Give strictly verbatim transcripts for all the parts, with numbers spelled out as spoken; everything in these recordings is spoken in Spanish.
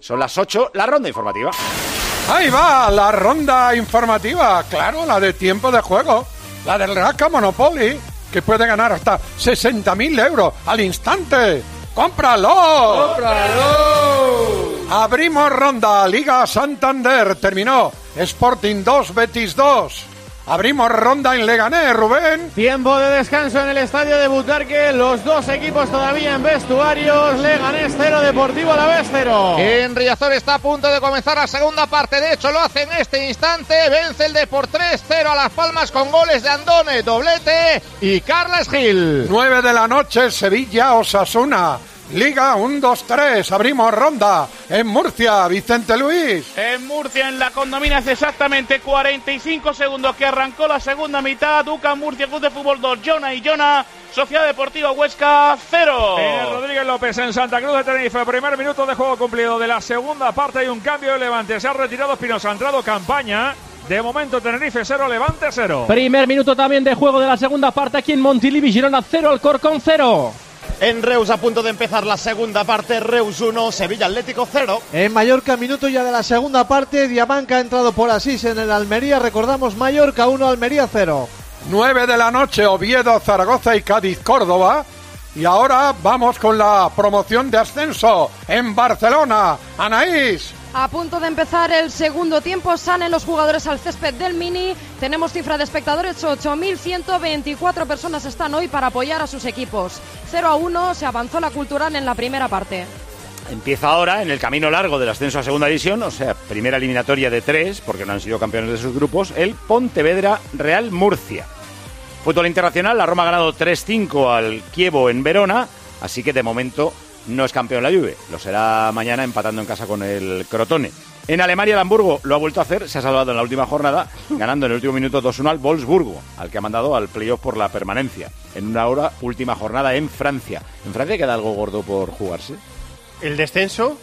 Son las ocho, la ronda informativa. Ahí va, la ronda informativa. Claro, la de tiempo de juego. La del Rasca Monopoly, que puede ganar hasta sesenta mil euros al instante. ¡Cómpralo! ¡Cómpralo! Abrimos ronda. Liga Santander terminó. Sporting dos, Betis dos. Abrimos ronda en Leganés, Rubén. Tiempo de descanso en el estadio de Butarque. Los dos equipos todavía en vestuarios. Leganés cero, Deportivo Alavés cero. En Riazor está a punto de comenzar la segunda parte. De hecho, lo hace en este instante. Vence el Depor tres cero a Las Palmas con goles de Andone, doblete y Carles Gil. nueve de la noche, Sevilla, Osasuna. Liga uno dos tres, abrimos ronda en Murcia, Vicente Luis. En Murcia, en la Condomina, hace exactamente cuarenta y cinco segundos que arrancó la segunda mitad. UCAM Murcia, Club de Fútbol dos, Jona y Jona, Sociedad Deportiva Huesca cero. En Rodríguez López en Santa Cruz de Tenerife, primer minuto de juego cumplido de la segunda parte. Hay un cambio de Levante, se ha retirado Espinosa, ha entrado Campaña. De momento Tenerife cero, Levante cero. Primer minuto también de juego de la segunda parte aquí en Montilivi, Girona cero, Alcorcón cero. En Reus, a punto de empezar la segunda parte, Reus uno, Sevilla Atlético cero. En Mallorca, minuto ya de la segunda parte, Diamanca ha entrado por Asís en el Almería, recordamos Mallorca uno, Almería cero. nueve de la noche, Oviedo, Zaragoza y Cádiz, Córdoba. Y ahora vamos con la promoción de ascenso en Barcelona. Anaís. A punto de empezar el segundo tiempo, salen los jugadores al césped del Mini. Tenemos cifra de espectadores, ocho mil ciento veinticuatro personas están hoy para apoyar a sus equipos. cero a uno, se avanzó la Cultural en la primera parte. Empieza ahora en el camino largo del ascenso a segunda división, o sea, primera eliminatoria de tres, porque no han sido campeones de sus grupos, el Pontevedra Real Murcia. Fútbol internacional, la Roma ha ganado tres cinco al Chievo en Verona, así que de momento no es campeón la Juve, lo será mañana empatando en casa con el Crotone. En Alemania el Hamburgo lo ha vuelto a hacer, se ha salvado en la última jornada, ganando en el último minuto dos uno al Wolfsburgo, al que ha mandado al playoff por la permanencia, en una hora última jornada en Francia. ¿En Francia queda algo gordo por jugarse? El descenso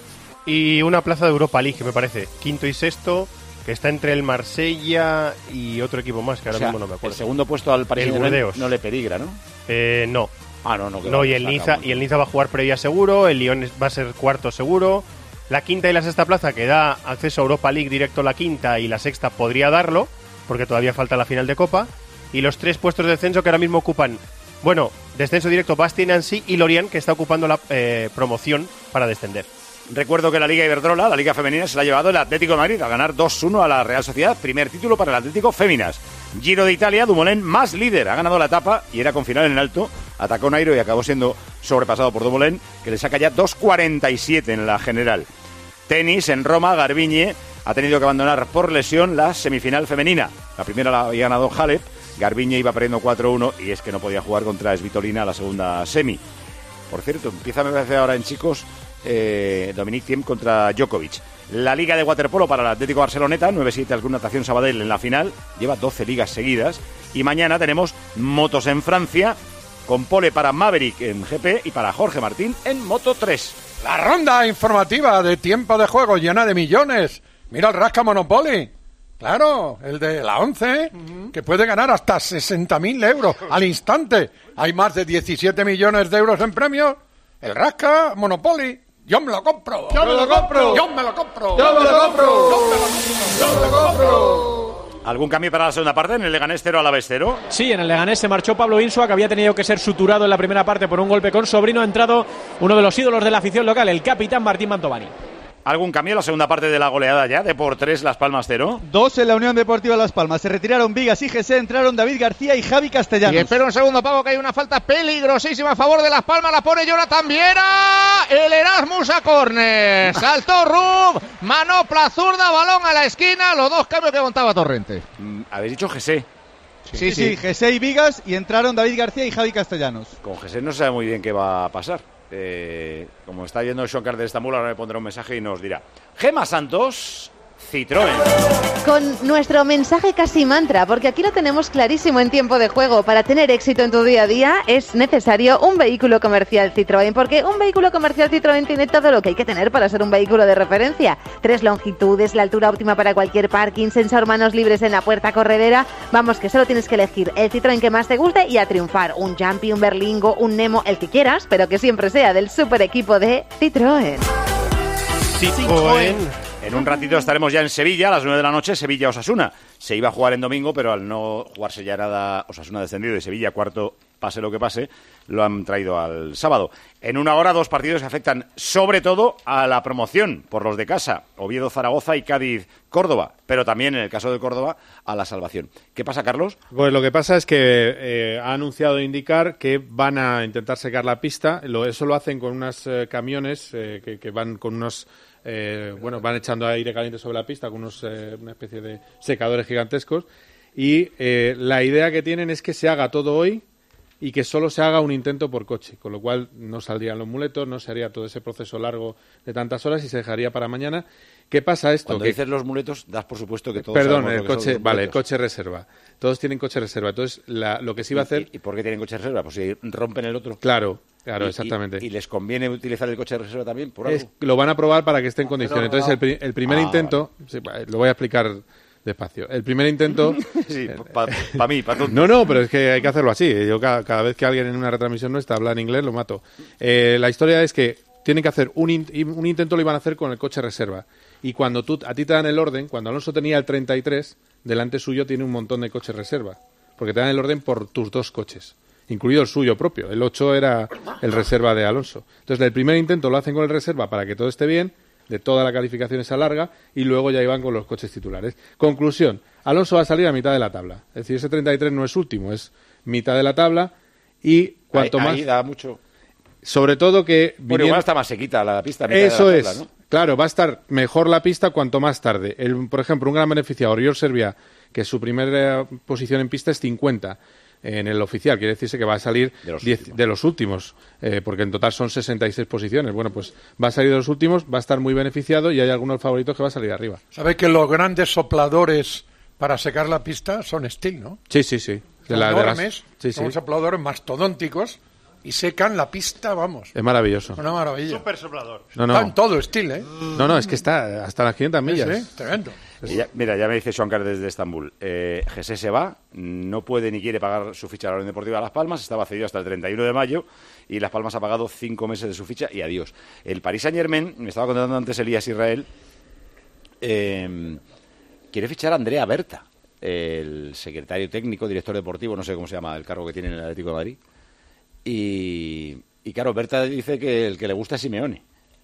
y una plaza de Europa League, me parece, quinto y sexto, que está entre el Marsella y otro equipo más, que ahora o sea, mismo no me acuerdo. El segundo puesto al Paris Saint-Germain no le peligra, ¿no? Eh, no. Ah, no, no. No, y el, Niza, y el Niza va a jugar previa seguro, el Lyon va a ser cuarto seguro, la quinta y la sexta plaza que da acceso a Europa League directo, la quinta y la sexta podría darlo, porque todavía falta la final de Copa, y los tres puestos de descenso que ahora mismo ocupan, bueno, descenso directo Bastia y Nancy y Lorient, que está ocupando la eh, promoción para descender. Recuerdo que la Liga Iberdrola, la Liga Femenina, se la ha llevado el Atlético de Madrid a ganar dos uno a la Real Sociedad. Primer título para el Atlético Féminas. Giro de Italia, Dumoulin más líder. Ha ganado la etapa y era con final en alto. Atacó Nairo y acabó siendo sobrepasado por Dumoulin, que le saca ya dos cuarenta y siete en la general. Tenis, en Roma, Garbiñe ha tenido que abandonar por lesión la semifinal femenina. La primera la había ganado Halep. Garbiñe iba perdiendo cuatro uno y es que no podía jugar contra Svitolina la segunda semi. Por cierto, empieza me parece ahora en chicos eh, Dominic Thiem contra Djokovic. La Liga de Waterpolo para el Atlético Barceloneta, nueve siete al Club Natación Sabadell en la final, lleva doce ligas seguidas. Y mañana tenemos motos en Francia, con pole para Maverick en G P y para Jorge Martín en Moto tres. La ronda informativa de tiempo de juego llena de millones. Mira el Rasca Monopoly. Claro, el de la once, uh-huh. que puede ganar hasta sesenta mil euros al instante. Hay más de diecisiete millones de euros en premios. El Rasca Monopoly. Yo me lo compro. Yo me lo compro. Yo me lo compro. Yo me lo compro. Yo me lo compro. ¿Algún cambio para la segunda parte en el Leganés cero Alavés cero? Sí, en el Leganés se marchó Pablo Insua, que había tenido que ser suturado en la primera parte por un golpe con Sobrino. Ha entrado uno de los ídolos de la afición local, el capitán Martín Mantovani. ¿Algún cambio en la segunda parte de la goleada ya? De por tres Las Palmas cero. Dos en la Unión Deportiva Las Palmas. Se retiraron Vigas y Gesé, entraron David García y Javi Castellanos. Y espera un segundo, Pablo, que hay una falta peligrosísima a favor de Las Palmas. La pone Jonathan Viera. El Erasmus a córner. Saltó Rub. Manopla zurda, balón a la esquina. Los dos cambios que contaba Torrente. Mm, Habéis dicho Gesé. Sí, sí, sí, sí. Gesé y Vigas y entraron David García y Javi Castellanos. Con Gesé no se sabe muy bien qué va a pasar. Eh, como está viendo el Shoncar de Estambul, ahora le pondrá un mensaje y nos dirá. Gema Santos, Citroën. Con nuestro mensaje casi mantra, porque aquí lo tenemos clarísimo en tiempo de juego. Para tener éxito en tu día a día es necesario un vehículo comercial Citroën, porque un vehículo comercial Citroën tiene todo lo que hay que tener para ser un vehículo de referencia. Tres longitudes, la altura óptima para cualquier parking, sensor manos libres en la puerta corredera. Vamos, que solo tienes que elegir el Citroën que más te guste y a triunfar. Un Jumpy, un Berlingo, un Nemo, el que quieras, pero que siempre sea del super equipo de Citroën. Citroën. En un ratito estaremos ya en Sevilla, a las nueve de la noche, Sevilla-Osasuna. Se iba a jugar en domingo, pero al no jugarse ya nada, Osasuna descendido y Sevilla cuarto, pase lo que pase, lo han traído al sábado. En una hora, dos partidos que afectan sobre todo a la promoción por los de casa, Oviedo-Zaragoza y Cádiz-Córdoba, pero también, en el caso de Córdoba, a la salvación. ¿Qué pasa, Carlos? Pues lo que pasa es que eh, ha anunciado indicar que van a intentar secar la pista. Lo, eso lo hacen con unos eh, camiones eh, que, que van con unos... Eh, bueno, van echando aire caliente sobre la pista con unos, eh, una especie de secadores gigantescos y eh, la idea que tienen es que se haga todo hoy y que solo se haga un intento por coche, con lo cual no saldrían los muletos, no se haría todo ese proceso largo de tantas horas y se dejaría para mañana. ¿Qué pasa esto? Cuando que... dices los muletos, das por supuesto que todos Perdón, sabemos el lo que coche, son los vale, el muletos. coche reserva. Todos tienen coche reserva. Entonces, la, lo que se iba a hacer... ¿Y, y por qué tienen coche reserva? Pues si rompen el otro. Claro, claro, y, exactamente. Y, ¿Y les conviene utilizar el coche de reserva también? Por algo? Es, lo van a probar para que esté en condiciones. pero, Entonces, el, pri- el primer ah, intento... Sí, lo voy a explicar despacio. El primer intento... sí, para pa mí, para tú. No, no, pero es que hay que hacerlo así. Yo cada, cada vez que alguien en una retransmisión nuestra habla en inglés, lo mato. Eh, la historia es que tienen que hacer un, in- un intento, lo iban a hacer con el coche reserva. Y cuando tú, a ti te dan el orden, cuando Alonso tenía el treinta y tres, delante suyo tiene un montón de coches reserva. Porque te dan el orden por tus dos coches, incluido el suyo propio. El ocho era el reserva de Alonso. Entonces, el primer intento lo hacen con el reserva para que todo esté bien, de toda la calificación esa larga, y luego ya iban con los coches titulares. Conclusión, Alonso va a salir a mitad de la tabla. Es decir, ese treinta y tres no es último, es mitad de la tabla, y cuanto ahí, más... Ahí da mucho... Sobre todo que... Bueno, viniendo... igual está más sequita la pista. A mitad Eso de la tabla, es. ¿no? Claro, va a estar mejor la pista cuanto más tarde. El, por ejemplo, un gran beneficiado, Oriol Servia, que su primera posición en pista es cincuenta en el oficial. Quiere decirse que va a salir de los diez, últimos, de los últimos eh, porque en total son sesenta y seis posiciones. Bueno, pues va a salir de los últimos, va a estar muy beneficiado y hay algunos favoritos que va a salir arriba. ¿Sabéis que los grandes sopladores para secar la pista son Steel, no? Sí, sí, sí. De Son la, de las- enormes, sí, son sí. sopladores mastodónticos y secan la pista, vamos. Es maravilloso. Una maravilla. Super soplador. No, no. Está en todo Steel, ¿eh? No, no, es que está hasta las quinientas millas. Sí, sí, tremendo. Y ya- mira, ya me dice Xuancar desde Estambul. Eh, José se va, no puede ni quiere pagar su ficha a la Unión Deportiva Las Palmas, estaba cedido hasta el treinta y uno de mayo y Las Palmas ha pagado cinco meses de su ficha y adiós. El Paris Saint-Germain, me estaba contando antes Elías Israel, eh, quiere fichar a Andrea Berta, el secretario técnico, director deportivo, no sé cómo se llama el cargo que tiene en el Atlético de Madrid. Y, y claro, Berta dice que el que le gusta es Simeone,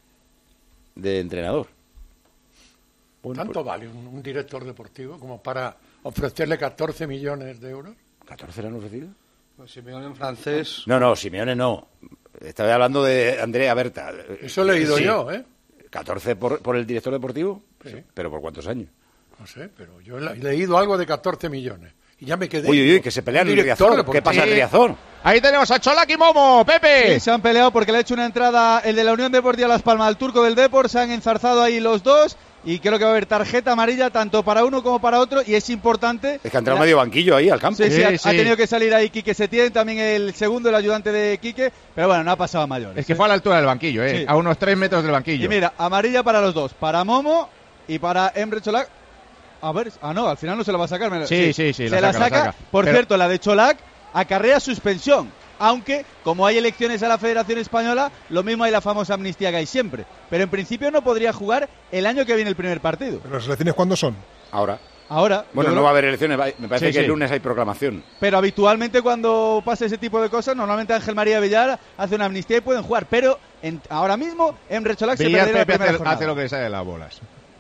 de entrenador. Bueno, ¿Tanto pues- vale un, un director deportivo como para ofrecerle catorce millones de euros? ¿catorce le han ofrecido? Pues Simeone en francés. No, no, Simeone no. Estaba hablando de Andrea Berta. Eso he leído Sí. yo, ¿eh? ¿catorce por, por el director deportivo? Sí. ¿Pero por cuántos años? No sé, pero yo he leído algo de catorce millones. Y ya me quedé. Uy, uy, uy, que se pelean Un en director Riazor. ¿Qué deportivo. pasa en Riazor? Ahí tenemos a Cholaki Momo, Pepe. Sí, se han peleado porque le ha hecho una entrada el de la Unión Deportiva Las Palmas al turco del Depor, se han enzarzado ahí los dos y creo que va a haber tarjeta amarilla tanto para uno como para otro y es importante. Es que ha entrado la... medio banquillo ahí al campo. Sí, sí, Sí, ha, sí. ha tenido que salir ahí Quique Setién, también el segundo, el ayudante de Quique, pero bueno, no ha pasado a mayores. Es que fue a la altura del banquillo, ¿eh? Sí. A unos tres metros del banquillo. Y mira, amarilla para los dos, para Momo y para Emre Cholak. A ver, ah no, al final no se la va a sacar. me- Sí, sí, sí, Se la la saca, saca. la saca. Por Pero- cierto, la de Cholak acarrea suspensión. Aunque, como hay elecciones a la Federación Española, lo mismo hay la famosa amnistía que hay siempre. Pero en principio no podría jugar el año que viene el primer partido. ¿Pero las elecciones cuándo son? Ahora. Ahora. Bueno, yo no creo- va a haber elecciones. va- Me parece Sí, que sí. el lunes hay proclamación. Pero habitualmente cuando pasa ese tipo de cosas, normalmente Ángel María Villar hace una amnistía y pueden jugar. Pero en- ahora mismo, Emre Cholak se Villar perdería la Pepe primera hace, jornada. hace lo que le sale de las bolas.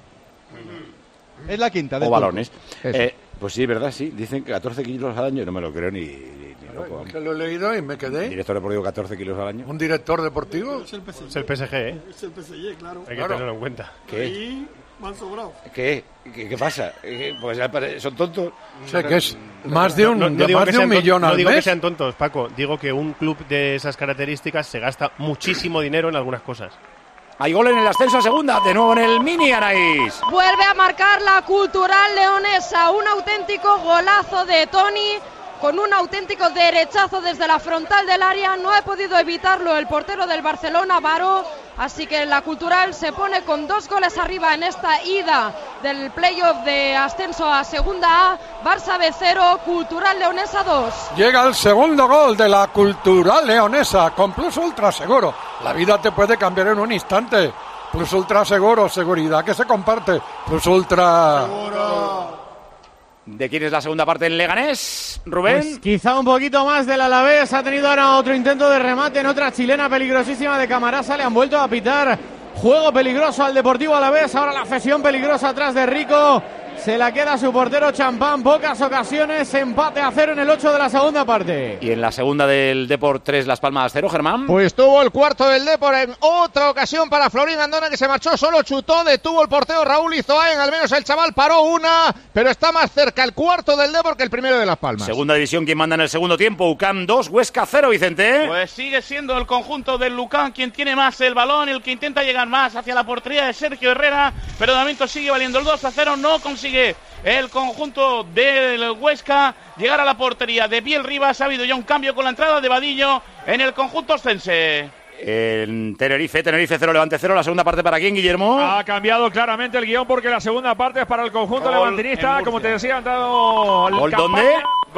Es la quinta. del O turco. balones. Eso. Eh, pues sí, verdad, sí. Dicen que catorce kilos al año. No me lo creo ni, ni, ni loco. Es que lo he leído y me quedé. Director deportivo, catorce kilos al año. ¿Un director deportivo? Es el P S G. Es el P S G, ¿eh? Es el P S G, claro. Hay que Claro. tenerlo en cuenta. ¿Qué? Ahí van sobrados. ¿Qué? ¿Qué, qué pasa? ¿Qué? Pues ya pare- son tontos. O sea, que es más de un, No, no de digo más que de un sean ton- millón no al digo que mes. sean tontos, Paco. Digo que un club de esas características se gasta muchísimo dinero en algunas cosas. Hay gol en el ascenso a segunda. De nuevo en el Mini, Anaís. Vuelve a marcar la Cultural Leonesa, un auténtico golazo de Toni, con un auténtico derechazo desde la frontal del área. No ha podido evitarlo el portero del Barcelona, Baró, así que la Cultural se pone con dos goles arriba en esta ida del playoff de ascenso a segunda A. Barça B cero, Cultural Leonesa dos. Llega el segundo gol de la Cultural Leonesa con Plus Ultra Seguro. La vida te puede cambiar en un instante. Plus Ultra seguro, seguridad que se comparte. Plus Ultra. ¿De quién es la segunda parte en Leganés, Rubén? Pues quizá un poquito más del Alavés. Ha tenido ahora otro intento de remate en otra chilena peligrosísima de Camarasa. Le han vuelto a pitar juego peligroso al Deportivo Alavés. Ahora la cesión peligrosa atrás de Rico. Se la queda su portero Champán. Pocas ocasiones. Empate a cero en el ocho de la segunda parte. Y en la segunda del Depor tres, Las Palmas cero, Germán. Pues tuvo el cuarto del Depor en otra ocasión para Florín Andona, que se marchó solo, chutó, detuvo el portero Raúl Izoain. Al menos el chaval paró una, pero está más cerca el cuarto del Depor que el primero de Las Palmas. Segunda división, ¿quién manda en el segundo tiempo? U C A M dos, Huesca cero, Vicente. Pues sigue siendo el conjunto del Lucán quien tiene más el balón, el que intenta llegar más hacia la portería de Sergio Herrera, pero de momento sigue valiendo el dos a cero, no consigue el conjunto del Huesca llegar a la portería de Biel Rivas. Ha habido ya un cambio con la entrada de Vadillo en el conjunto ostense. En Tenerife, Tenerife cero, Levante cero. La segunda parte para quién, Guillermo. Ha cambiado claramente el guión porque la segunda parte es para el conjunto levantinista. Como te decía, han dado ¿Gol dónde?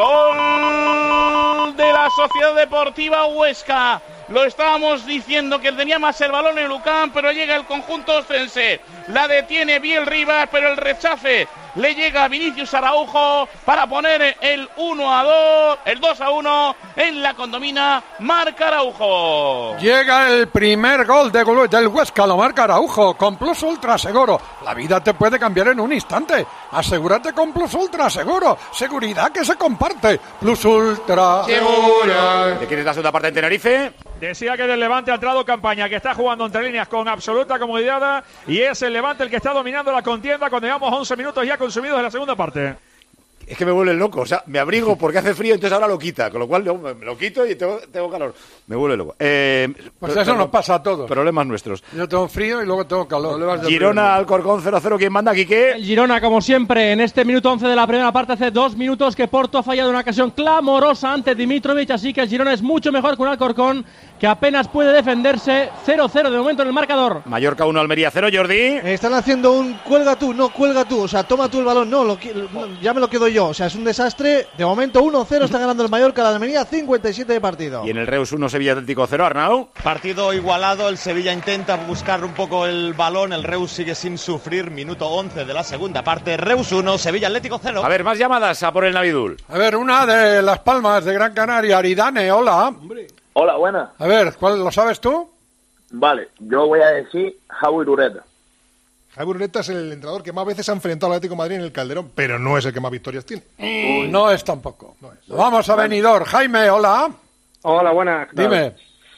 Gol de la Sociedad Deportiva Huesca. Lo estábamos diciendo que tenía más el balón en Lucán, pero llega el conjunto ostense. La detiene Biel Rivas, pero el rechace le llega a Vinicius Araujo para poner el uno a dos, el dos a uno en la condomina. Marca Araujo. Llega el primer gol de, del Huesca, lo marca Araujo con Plus Ultra seguro. La vida te puede cambiar en un instante. Asegúrate con Plus Ultra seguro. Seguridad que se comparte. Plus Ultra seguro. ¿De quién es la segunda parte en Tenerife? Decía que del Levante ha entrado Campaña, que está jugando entre líneas con absoluta comodidad, y es el Levante el que está dominando la contienda cuando llevamos once minutos ya consumidos en la segunda parte. Es que me vuelve loco, o sea, me abrigo porque hace frío, entonces ahora lo quita, con lo cual no, me lo quito y tengo, tengo calor. Me vuelve loco. Eh, pues eso nos pasa a todos. Problemas nuestros. Yo tengo frío y luego tengo calor. Girona, Alcorcón cero cero, ¿quién manda, Quique? El Girona, como siempre, en este minuto once de la primera parte, hace dos minutos que Porto ha fallado una ocasión clamorosa ante Dimitrovic, así que el Girona es mucho mejor que un Alcorcón que apenas puede defenderse. Cero cero de momento en el marcador. Mallorca uno, Almería cero, Jordi. Están haciendo un cuelga tú, no, cuelga tú, o sea, toma tú el balón, no, lo, no ya me lo quedo yo, o sea, es un desastre. De momento uno cero está ganando el Mallorca, la Almería cincuenta y siete de partido. Y en el Reus uno, Sevilla Atlético cero, Arnau. Partido igualado, el Sevilla intenta buscar un poco el balón, el Reus sigue sin sufrir, minuto once de la segunda parte, Reus uno, Sevilla Atlético cero. A ver, más llamadas a por el Navidul. A ver, una de Las Palmas de Gran Canaria, Aridane, hola. Hola, buenas. A ver, ¿cuál lo sabes tú? Vale, yo voy a decir Javi Ureta. Javi Ureta es el entrenador que más veces ha enfrentado al Atlético de Madrid en el Calderón, pero no es el que más victorias tiene. Uy. No es tampoco. No es. Vamos a Benidorm. Jaime, hola. Hola, buenas. Dime.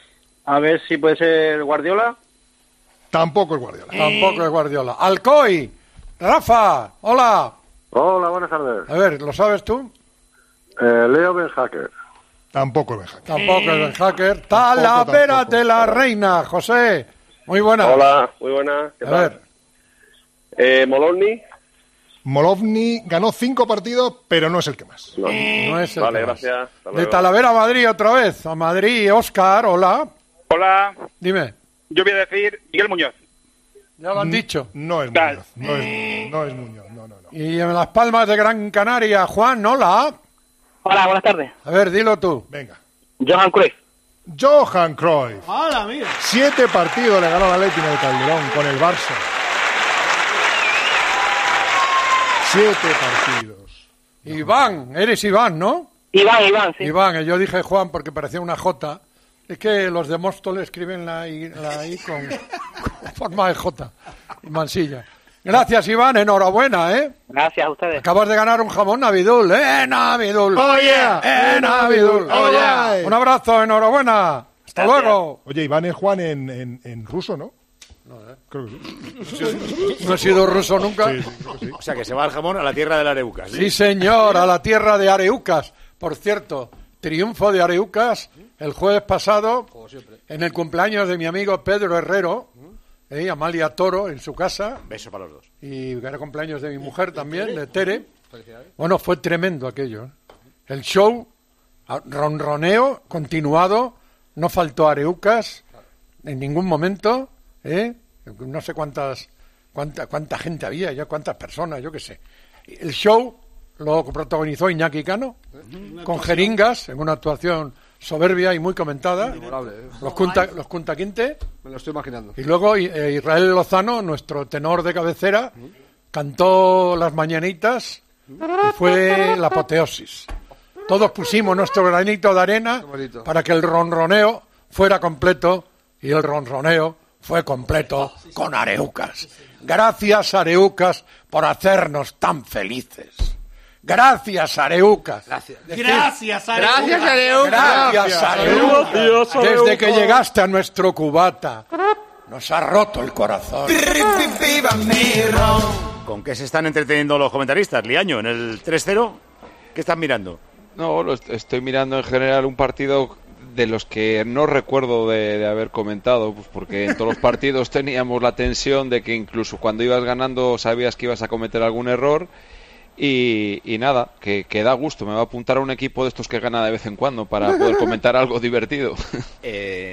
A ver si puede ser Guardiola. Tampoco es Guardiola. Tampoco es Guardiola. Alcoy, Rafa, hola. Hola, buenas tardes. A ver, ¿lo sabes tú? Eh, Leo Ben Hacker. Tampoco es Ben Hacker. Tampoco es Ben Hacker. Talavera de la Reina, José. Muy buena. Hola, muy buena. ¿Qué a tal? ver. Eh, Molovny. Molovny ganó cinco partidos, pero no es el que más. No, no es el vale, que más. gracias. De Talavera a Madrid otra vez. A Madrid, Óscar, hola. Hola. Dime. Yo voy a decir Miguel Muñoz. Ya lo han dicho. No es Muñoz. No es, no es Muñoz. No, no, no. Y en Las Palmas de Gran Canaria, Juan, hola. Hola, buenas tardes. A ver, dilo tú. Venga. Johan Cruyff. Johan Cruyff. ¡Hala, mira! Siete partidos le ganó la Atleti en el Calderón con el Barça. Siete partidos. Iván, eres Iván, ¿no? Iván, Iván, sí. Iván, yo dije Juan porque parecía una J. Es que los de Móstoles escriben la I, la I con, con forma de J. Y mansilla. Gracias, Iván, enhorabuena, ¿eh? Gracias a ustedes. Acabas de ganar un jamón Navidul, ¿eh? Navidul. ¡Oh, yeah! ¡Eh, Navidul! ¡Oh, yeah! Un abrazo, enhorabuena. Hasta Gracias. luego. Oye, Iván es Juan en, en, en ruso, ¿no? No, ¿eh? Creo que sí. No he sido ruso nunca. Sí, sí, creo que sí. O sea, que se va el jamón a la tierra del Areucas. Sí, señor, a la tierra de Areucas. Por cierto, triunfo de Areucas el jueves pasado en el cumpleaños de mi amigo Pedro Herrero, eh, Amalia Toro, en su casa. Beso para los dos. Y era cumpleaños de mi mujer también, de Tere. Bueno, fue tremendo aquello. ¿eh? El show, ronroneo, continuado, no faltó Areucas en ningún momento, ¿eh? No sé cuántas, cuánta, cuánta gente había, ya cuántas personas, yo qué sé. El show lo protagonizó Iñaki Cano, con jeringas, en una actuación soberbia y muy comentada. Memorable, ¿eh? Los Kunta, los Kunta Kinte. Me lo estoy imaginando. Y luego eh, Israel Lozano, nuestro tenor de cabecera, cantó las mañanitas y fue la apoteosis. Todos pusimos nuestro granito de arena para que el ronroneo fuera completo y el ronroneo fue completo con Areucas. Gracias, Areucas, por hacernos tan felices. Gracias, Areucas. Gracias. Gracias, Areucas. Gracias, Areucas. Gracias, Areucas. Gracias, Areucas. Desde que llegaste a nuestro cubata, nos ha roto el corazón. ¿Con qué se están entreteniendo los comentaristas, Liaño? ¿En el tres cero? ¿Qué están mirando? No, lo est- estoy mirando en general un partido de los que no recuerdo de, de haber comentado, pues porque en todos los partidos teníamos la tensión de que incluso cuando ibas ganando sabías que ibas a cometer algún error. Y, y nada, que, que da gusto. Me va a apuntar a un equipo de estos que gana de vez en cuando para poder comentar algo divertido. Eh,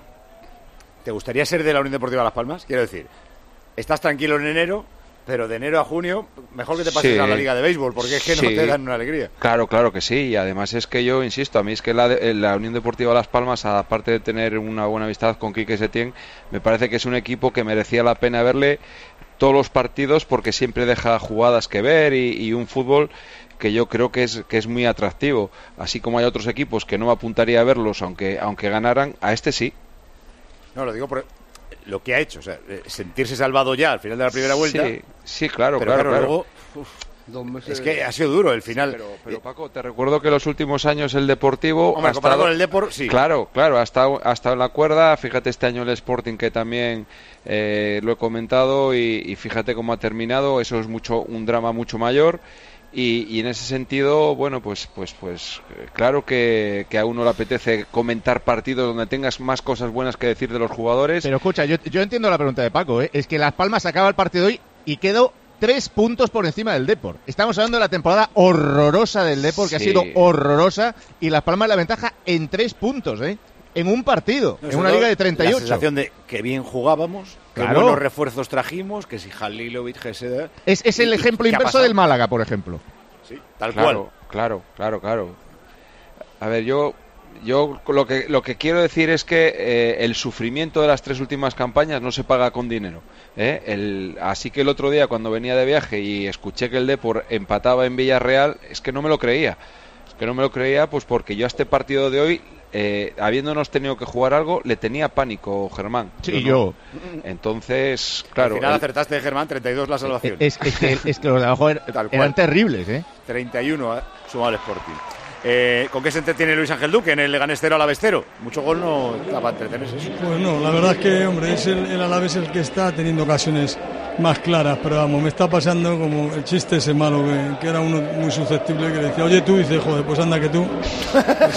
¿Te gustaría ser de la Unión Deportiva Las Palmas? Quiero decir, estás tranquilo en enero, pero de enero a junio, mejor que te pases Sí. a la Liga de Béisbol, porque es que no Sí. te dan una alegría. Claro, claro que sí. Y además es que yo insisto, a mí es que la, de- la Unión Deportiva Las Palmas, aparte de tener una buena amistad con Quique Setién, me parece que es un equipo que merecía la pena verle todos los partidos porque siempre deja jugadas que ver y, y un fútbol que yo creo que es que es muy atractivo. Así como hay otros equipos que no me apuntaría a verlos aunque aunque ganaran, a este sí. No, lo digo por lo que ha hecho, o sea, eh, sentirse salvado ya al final de la primera vuelta. Sí, sí, claro, pero claro, claro. luego, uf, Dos meses. es que ha sido duro el final. Pero, pero Paco, te recuerdo que los últimos años el Deportivo Hombre, ha comparado estado- con el Depor, sí. Claro, claro, ha estado, ha estado en la cuerda. Fíjate este año el Sporting que también eh, lo he comentado y, y fíjate cómo ha terminado. Eso es mucho un drama mucho mayor. Y, y en ese sentido, bueno, pues, pues, pues, eh, claro que, que a uno le apetece comentar partidos donde tengas más cosas buenas que decir de los jugadores. Pero escucha, yo, yo entiendo la pregunta de Paco, ¿eh? Es que Las Palmas acaba el partido hoy y quedó tres puntos por encima del Depor. Estamos hablando de la temporada horrorosa del Depor, que Sí. ha sido horrorosa, y Las Palmas la ventaja en tres puntos, ¿eh? En un partido, No, en sobre una todo liga de treinta y ocho. La sensación de que bien jugábamos, que Claro. buenos refuerzos trajimos, que si Halilovic, Geseda... Es, es el ¿Y- ejemplo qué ha inverso pasado? del Málaga, por ejemplo. Sí, tal Claro, cual. claro, claro, claro. A ver, yo, yo lo que lo que quiero decir es que eh, el sufrimiento de las tres últimas campañas no se paga con dinero. ¿eh? El, así que el otro día cuando venía de viaje y escuché que el Depor empataba en Villarreal, es que no me lo creía. Es que no me lo creía, pues porque yo a este partido de hoy, eh, habiéndonos tenido que jugar algo, le tenía pánico, Germán. Sí, no. yo. Entonces, claro. Al final el- acertaste, Germán, treinta y dos la salvación. Es, es que, es que los de abajo eran, Tal cual. eran terribles, ¿eh? treinta y uno ha sumado el Sporting. Eh, ¿Con qué se entretiene Luis Ángel Duque en el Leganés cero Alavés cero? Mucho gol no está para entretenerse. Eso. Pues no, la verdad es que, hombre, es el, el Alavés el que está teniendo ocasiones más claras, pero vamos, me está pasando como el chiste ese malo, que, que era uno muy susceptible, que le decía, oye tú, y dice, joder, pues anda que tú. Pues,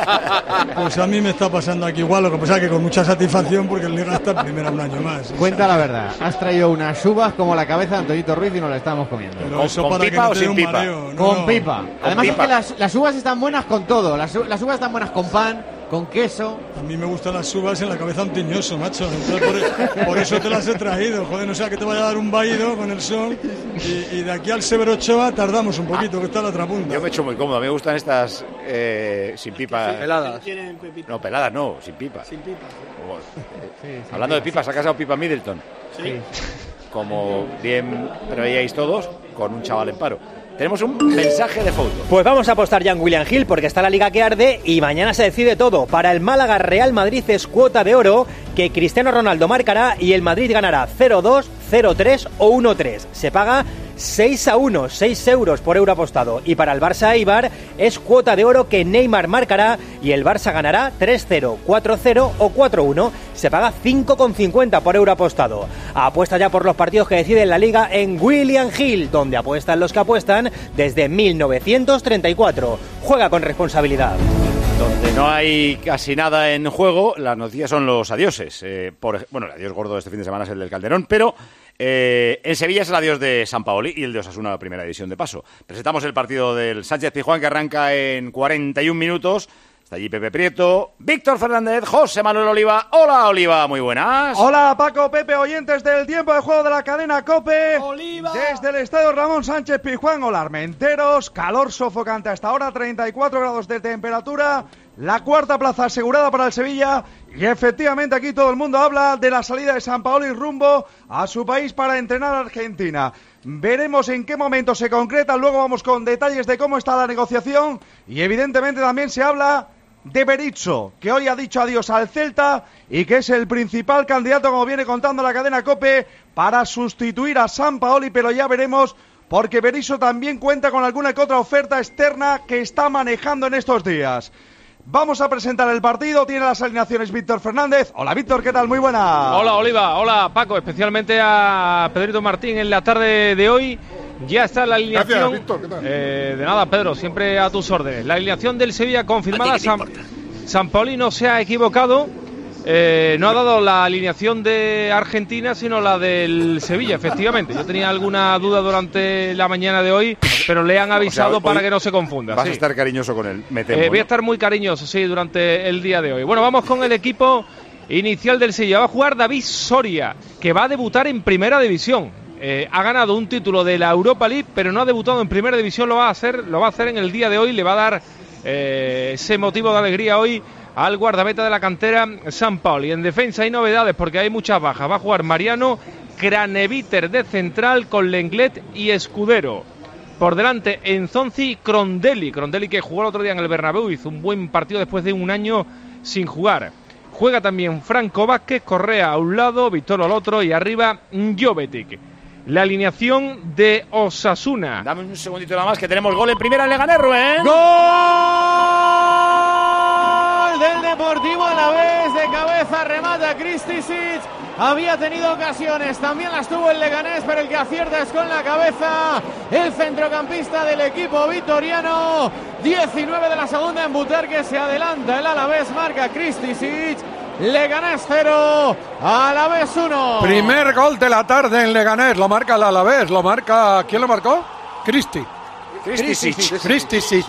pues a mí me está pasando aquí igual, lo que pasa es que con mucha satisfacción porque el Liga está primera un año más. Cuenta la verdad, has traído unas uvas como la cabeza de Antonito Ruiz y nos la estamos comiendo. Pero ¿Con- eso con para que pipa no o te dé sin un pipa? mareo, no, con no. pipa. Con Además pipa. es que las, las uvas están buenas con todo. Las, u- las uvas están buenas con pan, con queso. A mí me gustan las uvas en la cabeza un tiñoso, macho. Entonces, por, por eso te las he traído, joder, no sea que te vaya a dar un vaído con el sol. Y, y de aquí al Severo Ochoa tardamos un poquito, que está a la otra punta. Yo me echo muy cómodo. Me gustan estas eh, sin pipa. Peladas. No, peladas no, sin pipa. Sin pipa. Como- Hablando de pipas, ha casado Pipa Middleton. Sí. Como bien preveíais todos, con un chaval en paro. Tenemos un mensaje de foto. Pues vamos a apostar ya en William Hill porque está la liga que arde y mañana se decide todo. Para el Málaga Real Madrid es cuota de oro que Cristiano Ronaldo marcará y el Madrid ganará cero dos, cero tres o uno tres. Se paga seis a uno, seis euros por euro apostado. Y para el Barça Eibar es cuota de oro que Neymar marcará y el Barça ganará tres cero, cuatro cero o cuatro uno. Se paga cinco con cincuenta por euro apostado. Apuesta ya por los partidos que deciden la liga en William Hill, donde apuestan los que apuestan desde mil novecientos treinta y cuatro. Juega con responsabilidad. Donde no hay casi nada en juego, las noticias son los adioses. Eh, por, ej- bueno, el adiós gordo de este fin de semana es el del Calderón, pero eh, en Sevilla es el adiós de San Paoli y el de Osasuna, primera división de paso. Presentamos el partido del Sánchez Pizjuán que arranca en cuarenta y un minutos. Está allí Pepe Prieto, Víctor Fernández, José Manuel Oliva. Hola, Oliva, muy buenas. Hola Paco, Pepe, oyentes del tiempo de juego de la cadena COPE. ¡Oliva! Desde el estadio Ramón Sánchez Pizjuán, hola Armenteros, calor sofocante hasta ahora, treinta y cuatro grados de temperatura. la cuarta plaza asegurada para el Sevilla. Y efectivamente aquí todo el mundo habla de la salida de Sampaoli rumbo a su país para entrenar a Argentina. Veremos en qué momento se concreta, luego vamos con detalles de cómo está la negociación y evidentemente también se habla de Berizzo, que hoy ha dicho adiós al Celta y que es el principal candidato, como viene contando la cadena COPE, para sustituir a Sampaoli, pero ya veremos porque Berizzo también cuenta con alguna que otra oferta externa que está manejando en estos días. Vamos a presentar el partido, tiene las alineaciones Víctor Fernández. Hola Víctor, ¿qué tal? Muy buena. Hola Oliva, hola Paco, especialmente a Pedrito Martín en la tarde de hoy. Ya está la alineación. Gracias, Víctor, ¿qué tal? Eh, de nada, Pedro, siempre a tus órdenes. La alineación del Sevilla confirmada. San, Sampaoli no se ha equivocado. Eh, no ha dado la alineación de Argentina, sino la del Sevilla, efectivamente. Yo tenía alguna duda durante la mañana de hoy, pero le han avisado, o sea, para que no se confunda. Vas sí. a estar cariñoso con él, me temo, eh, Voy a ¿no? estar muy cariñoso, sí, durante el día de hoy. Bueno, vamos con el equipo inicial del Sevilla. Va a jugar David Soria, que va a debutar en Primera División. Eh, ha ganado un título de la Europa League, pero no ha debutado en Primera División. Lo va a hacer, lo va a hacer en el día de hoy. Le va a dar eh, ese motivo de alegría hoy al guardameta de la cantera Sampaoli. En defensa hay novedades porque hay muchas bajas. Va a jugar Mariano, Craneviter de central con Lenglet y Escudero. Por delante Enzonzi y Crondelli. Crondelli, que jugó el otro día en el Bernabéu, hizo un buen partido después de un año sin jugar. Juega también Franco Vázquez, Correa a un lado, Vitolo al otro y arriba Jovetic. La alineación de Osasuna. Dame un segundito nada más que tenemos gol en primera en Leganés, Rubén. ¡Gol del Deportivo Alavés! De cabeza remata Kristisic. Había tenido ocasiones, también las tuvo el Leganés, pero el que acierta es con la cabeza el centrocampista del equipo vitoriano. diecinueve de la segunda en Butarque, se adelanta el Alavés, marca Kristisic. Leganés cero, Alavés uno. Primer gol de la tarde en Leganés, lo marca el Alavés, lo marca... ¿Quién lo marcó? Cristi. Kristisic. Kristisic.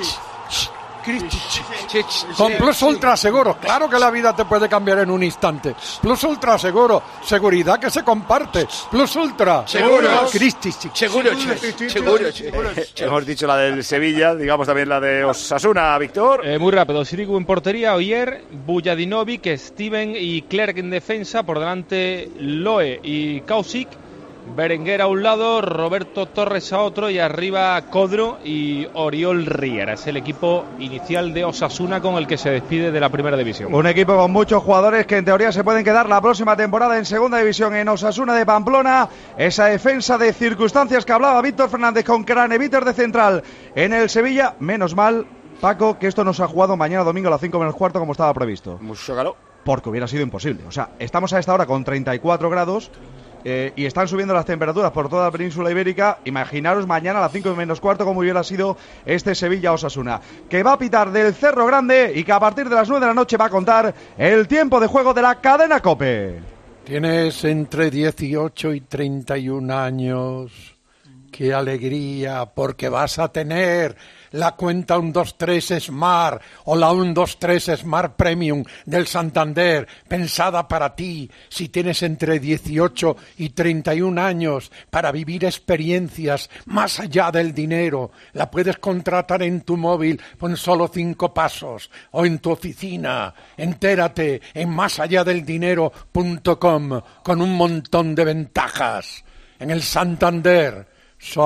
Con Plus Ultra Seguro, claro que la vida te puede cambiar en un instante. Plus Ultra Seguro, seguridad que se comparte. Plus Ultra Seguro. Kristisic. Seguro, seguro. Hemos dicho la del Sevilla, digamos también la de Osasuna, Víctor. Eh, muy rápido, Sirigu en portería, Oyer, Bujadinovic, Steven y Clerc en defensa, por delante Loe y Kausic, Berenguer a un lado, Roberto Torres a otro y arriba Codro y Oriol Riera. Es el equipo inicial de Osasuna con el que se despide de la Primera División. Un equipo con muchos jugadores que en teoría se pueden quedar la próxima temporada en Segunda División en Osasuna de Pamplona. Esa defensa de circunstancias que hablaba Víctor Fernández con Craneviter de central en el Sevilla. Menos mal, Paco, que esto no se ha jugado mañana domingo a las cinco menos cuarto como estaba previsto. Mucho calor. Porque hubiera sido imposible. O sea, estamos a esta hora con treinta y cuatro grados. Eh, y están subiendo las temperaturas por toda la península ibérica. Imaginaros mañana a las cinco menos cuarto como hubiera sido este Sevilla-Osasuna, que va a pitar del Cerro Grande y que a partir de las nueve de la noche va a contar el tiempo de juego de la cadena COPE. Tienes entre dieciocho y treinta y un años. ¡Qué alegría! Porque vas a tener la cuenta uno dos tres Smart o la uno dos tres Smart Premium del Santander, pensada para ti, si tienes entre dieciocho y treinta y un años, para vivir experiencias más allá del dinero. La puedes contratar en tu móvil con solo cinco pasos o en tu oficina. Entérate en más allá del dinero punto com con un montón de ventajas. En el Santander,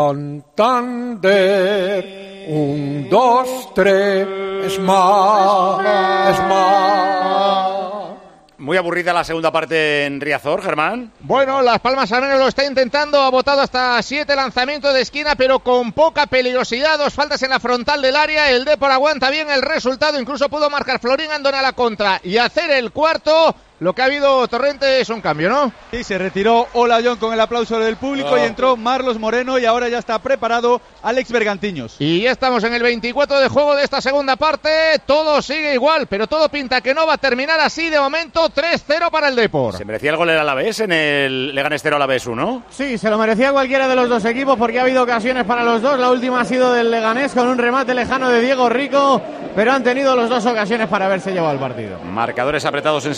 Santander, un, dos, tres, Smart, Smart. Muy aburrida la segunda parte en Riazor, Germán. Bueno, Las Palmas al menos lo está intentando, ha botado hasta siete lanzamientos de esquina, pero con poca peligrosidad, dos faltas en la frontal del área, el Depor aguanta bien el resultado, incluso pudo marcar Florín Andona a la contra y hacer el cuarto. Lo que ha habido, Torrente, es un cambio, ¿no? Sí, se retiró Olayón con el aplauso del público oh. y entró Marlos Moreno y ahora ya está preparado Alex Bergantiños. Y ya estamos en el veinticuatro de juego de esta segunda parte, todo sigue igual, pero todo pinta que no va a terminar así de momento, tres cero para el Depor. ¿Se merecía el gol el Alavés en el Leganés cero Alavés uno? Sí, se lo merecía cualquiera de los dos equipos porque ha habido ocasiones para los dos, la última ha sido del Leganés con un remate lejano de Diego Rico, pero han tenido los dos ocasiones para haberse llevado el partido. Marcadores apretados en segunda, bueno,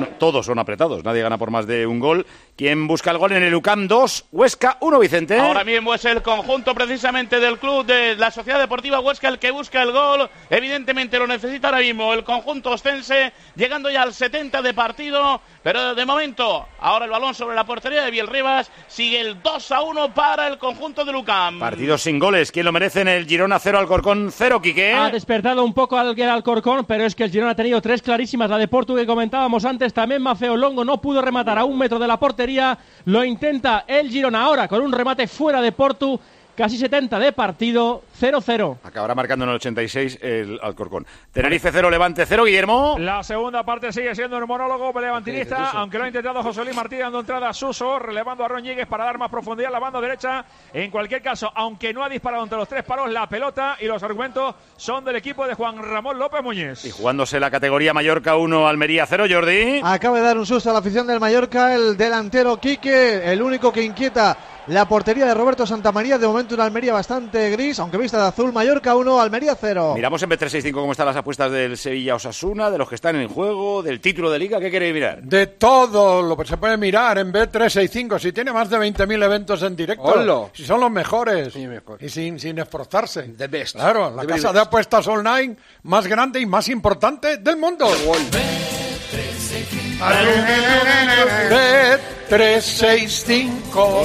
bueno, todos son apretados, nadie gana por más de un gol. ¿Quién busca el gol en el U C A M? dos, Huesca uno, Vicente. Ahora mismo es el conjunto precisamente del club de la Sociedad Deportiva Huesca el que busca el gol. Evidentemente lo necesita ahora mismo el conjunto ostense, llegando ya al setenta de partido, pero de momento, ahora el balón sobre la portería de Biel Rivas, sigue el dos a uno para el conjunto del U C A M. Partidos sin goles, ¿quién lo merece en el Girona cero, Alcorcón cero, Quique? Ha despertado un poco al Alcorcón, pero es que el Girona ha tenido tres clarísimas, la de Portu que comentábamos antes, también Mafeo Longo no pudo rematar a un metro de la portería, lo intenta el Girona ahora con un remate fuera de Portu, casi setenta de partido, cero cero. Acabará marcando en el ochenta y seis el Alcorcón. Tenerife cero, Levante cero, Guillermo. La segunda parte sigue siendo un monólogo levantinista, aunque lo ha intentado José Luis Martí dando entrada a Suso, relevando a Roñíguez para dar más profundidad a la banda derecha. En cualquier caso, aunque no ha disparado entre los tres palos la pelota, y los argumentos son del equipo de Juan Ramón López Muñiz. Y jugándose la categoría Mallorca uno, Almería cero, Jordi. Acaba de dar un susto a la afición del Mallorca el delantero Quique, el único que inquieta la portería de Roberto Santamaría. De momento una Almería bastante gris, aunque vista de azul. Mallorca uno, Almería cero. Miramos en B trescientos sesenta y cinco cómo están las apuestas del Sevilla Osasuna, de los que están en juego, del título de Liga. ¿Qué queréis mirar? De todo lo que se puede mirar en B trescientos sesenta y cinco. Si tiene más de veinte mil eventos en directo. Hola. Si son los mejores. Sí, mejor. Y sin, sin esforzarse. The best. Claro, la The casa best. de apuestas online más grande y más importante del mundo. B trescientos sesenta y cinco,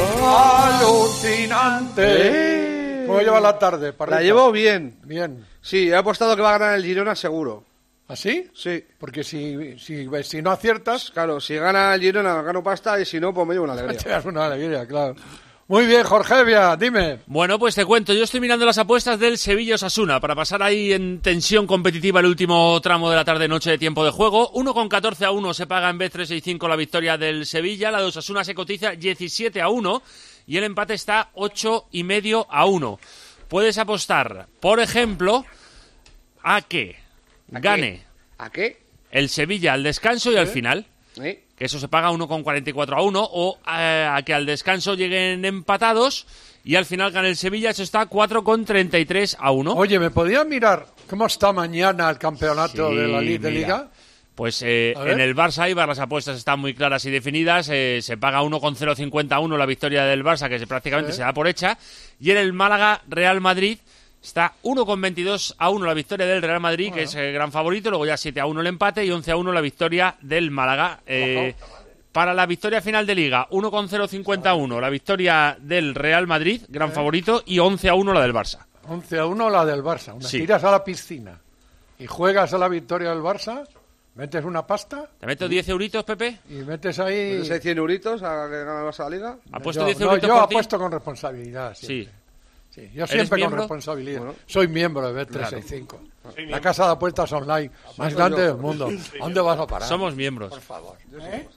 alucinante. ¿Cómo lleva la tarde? Parrita? La llevo bien. Bien. Sí, he apostado que va a ganar el Girona seguro. ¿Así? Sí. Porque si, si, si no aciertas... Claro, si gana el Girona gano pasta y si no, pues me llevo una alegría. Te das una alegría, claro. Muy bien, Jorge Evia, dime. Bueno, pues te cuento, yo estoy mirando las apuestas del Sevilla Osasuna para pasar ahí en tensión competitiva el último tramo de la tarde-noche de tiempo de juego. uno con catorce a uno se paga en B trescientos sesenta y cinco la victoria del Sevilla, la de Osasuna se cotiza diecisiete a uno y el empate está ocho y medio a uno. Puedes apostar, por ejemplo, a que ¿A gane qué? ¿A qué? el Sevilla al descanso y al ¿Eh? final. ¿Eh? Que eso se paga uno con cuarenta y cuatro a uno, o eh, a que al descanso lleguen empatados y al final gane el Sevilla, eso está cuatro con treinta y tres a uno. Oye, ¿me podías mirar cómo está mañana el campeonato Sí, de la li- de mira. Liga? Pues eh, A ver. en el Barça Eibar las apuestas están muy claras y definidas, eh, se paga uno con cero cincuenta a uno la victoria del Barça, que se, prácticamente Sí. se da por hecha, y en el Málaga Real Madrid está uno con veintidós a uno la victoria del Real Madrid, que es el gran favorito, luego ya siete a uno el empate y once a uno la victoria del Málaga. Eh, para la victoria final de Liga, uno con cero cincuenta a uno la victoria del Real Madrid, gran favorito, y once a uno la del Barça. once a uno la del Barça. Una Sí. tiras a la piscina y juegas a la victoria del Barça, metes una pasta ¿Te meto diez euritos, Pepe? y metes ahí... ¿Metes ahí cien euritos a que gana el Barça la Liga? ¿Apuesto yo, diez no, euritos yo por ti? apuesto con responsabilidad. Siempre. Sí. Sí, yo ¿Eres siempre con miembro? responsabilidad. Bueno. Soy miembro de B trescientos sesenta y cinco. La casa de apuestas online más Soy grande yo. del mundo. ¿A dónde vas a parar? Somos miembros. Por favor. ¿Eh?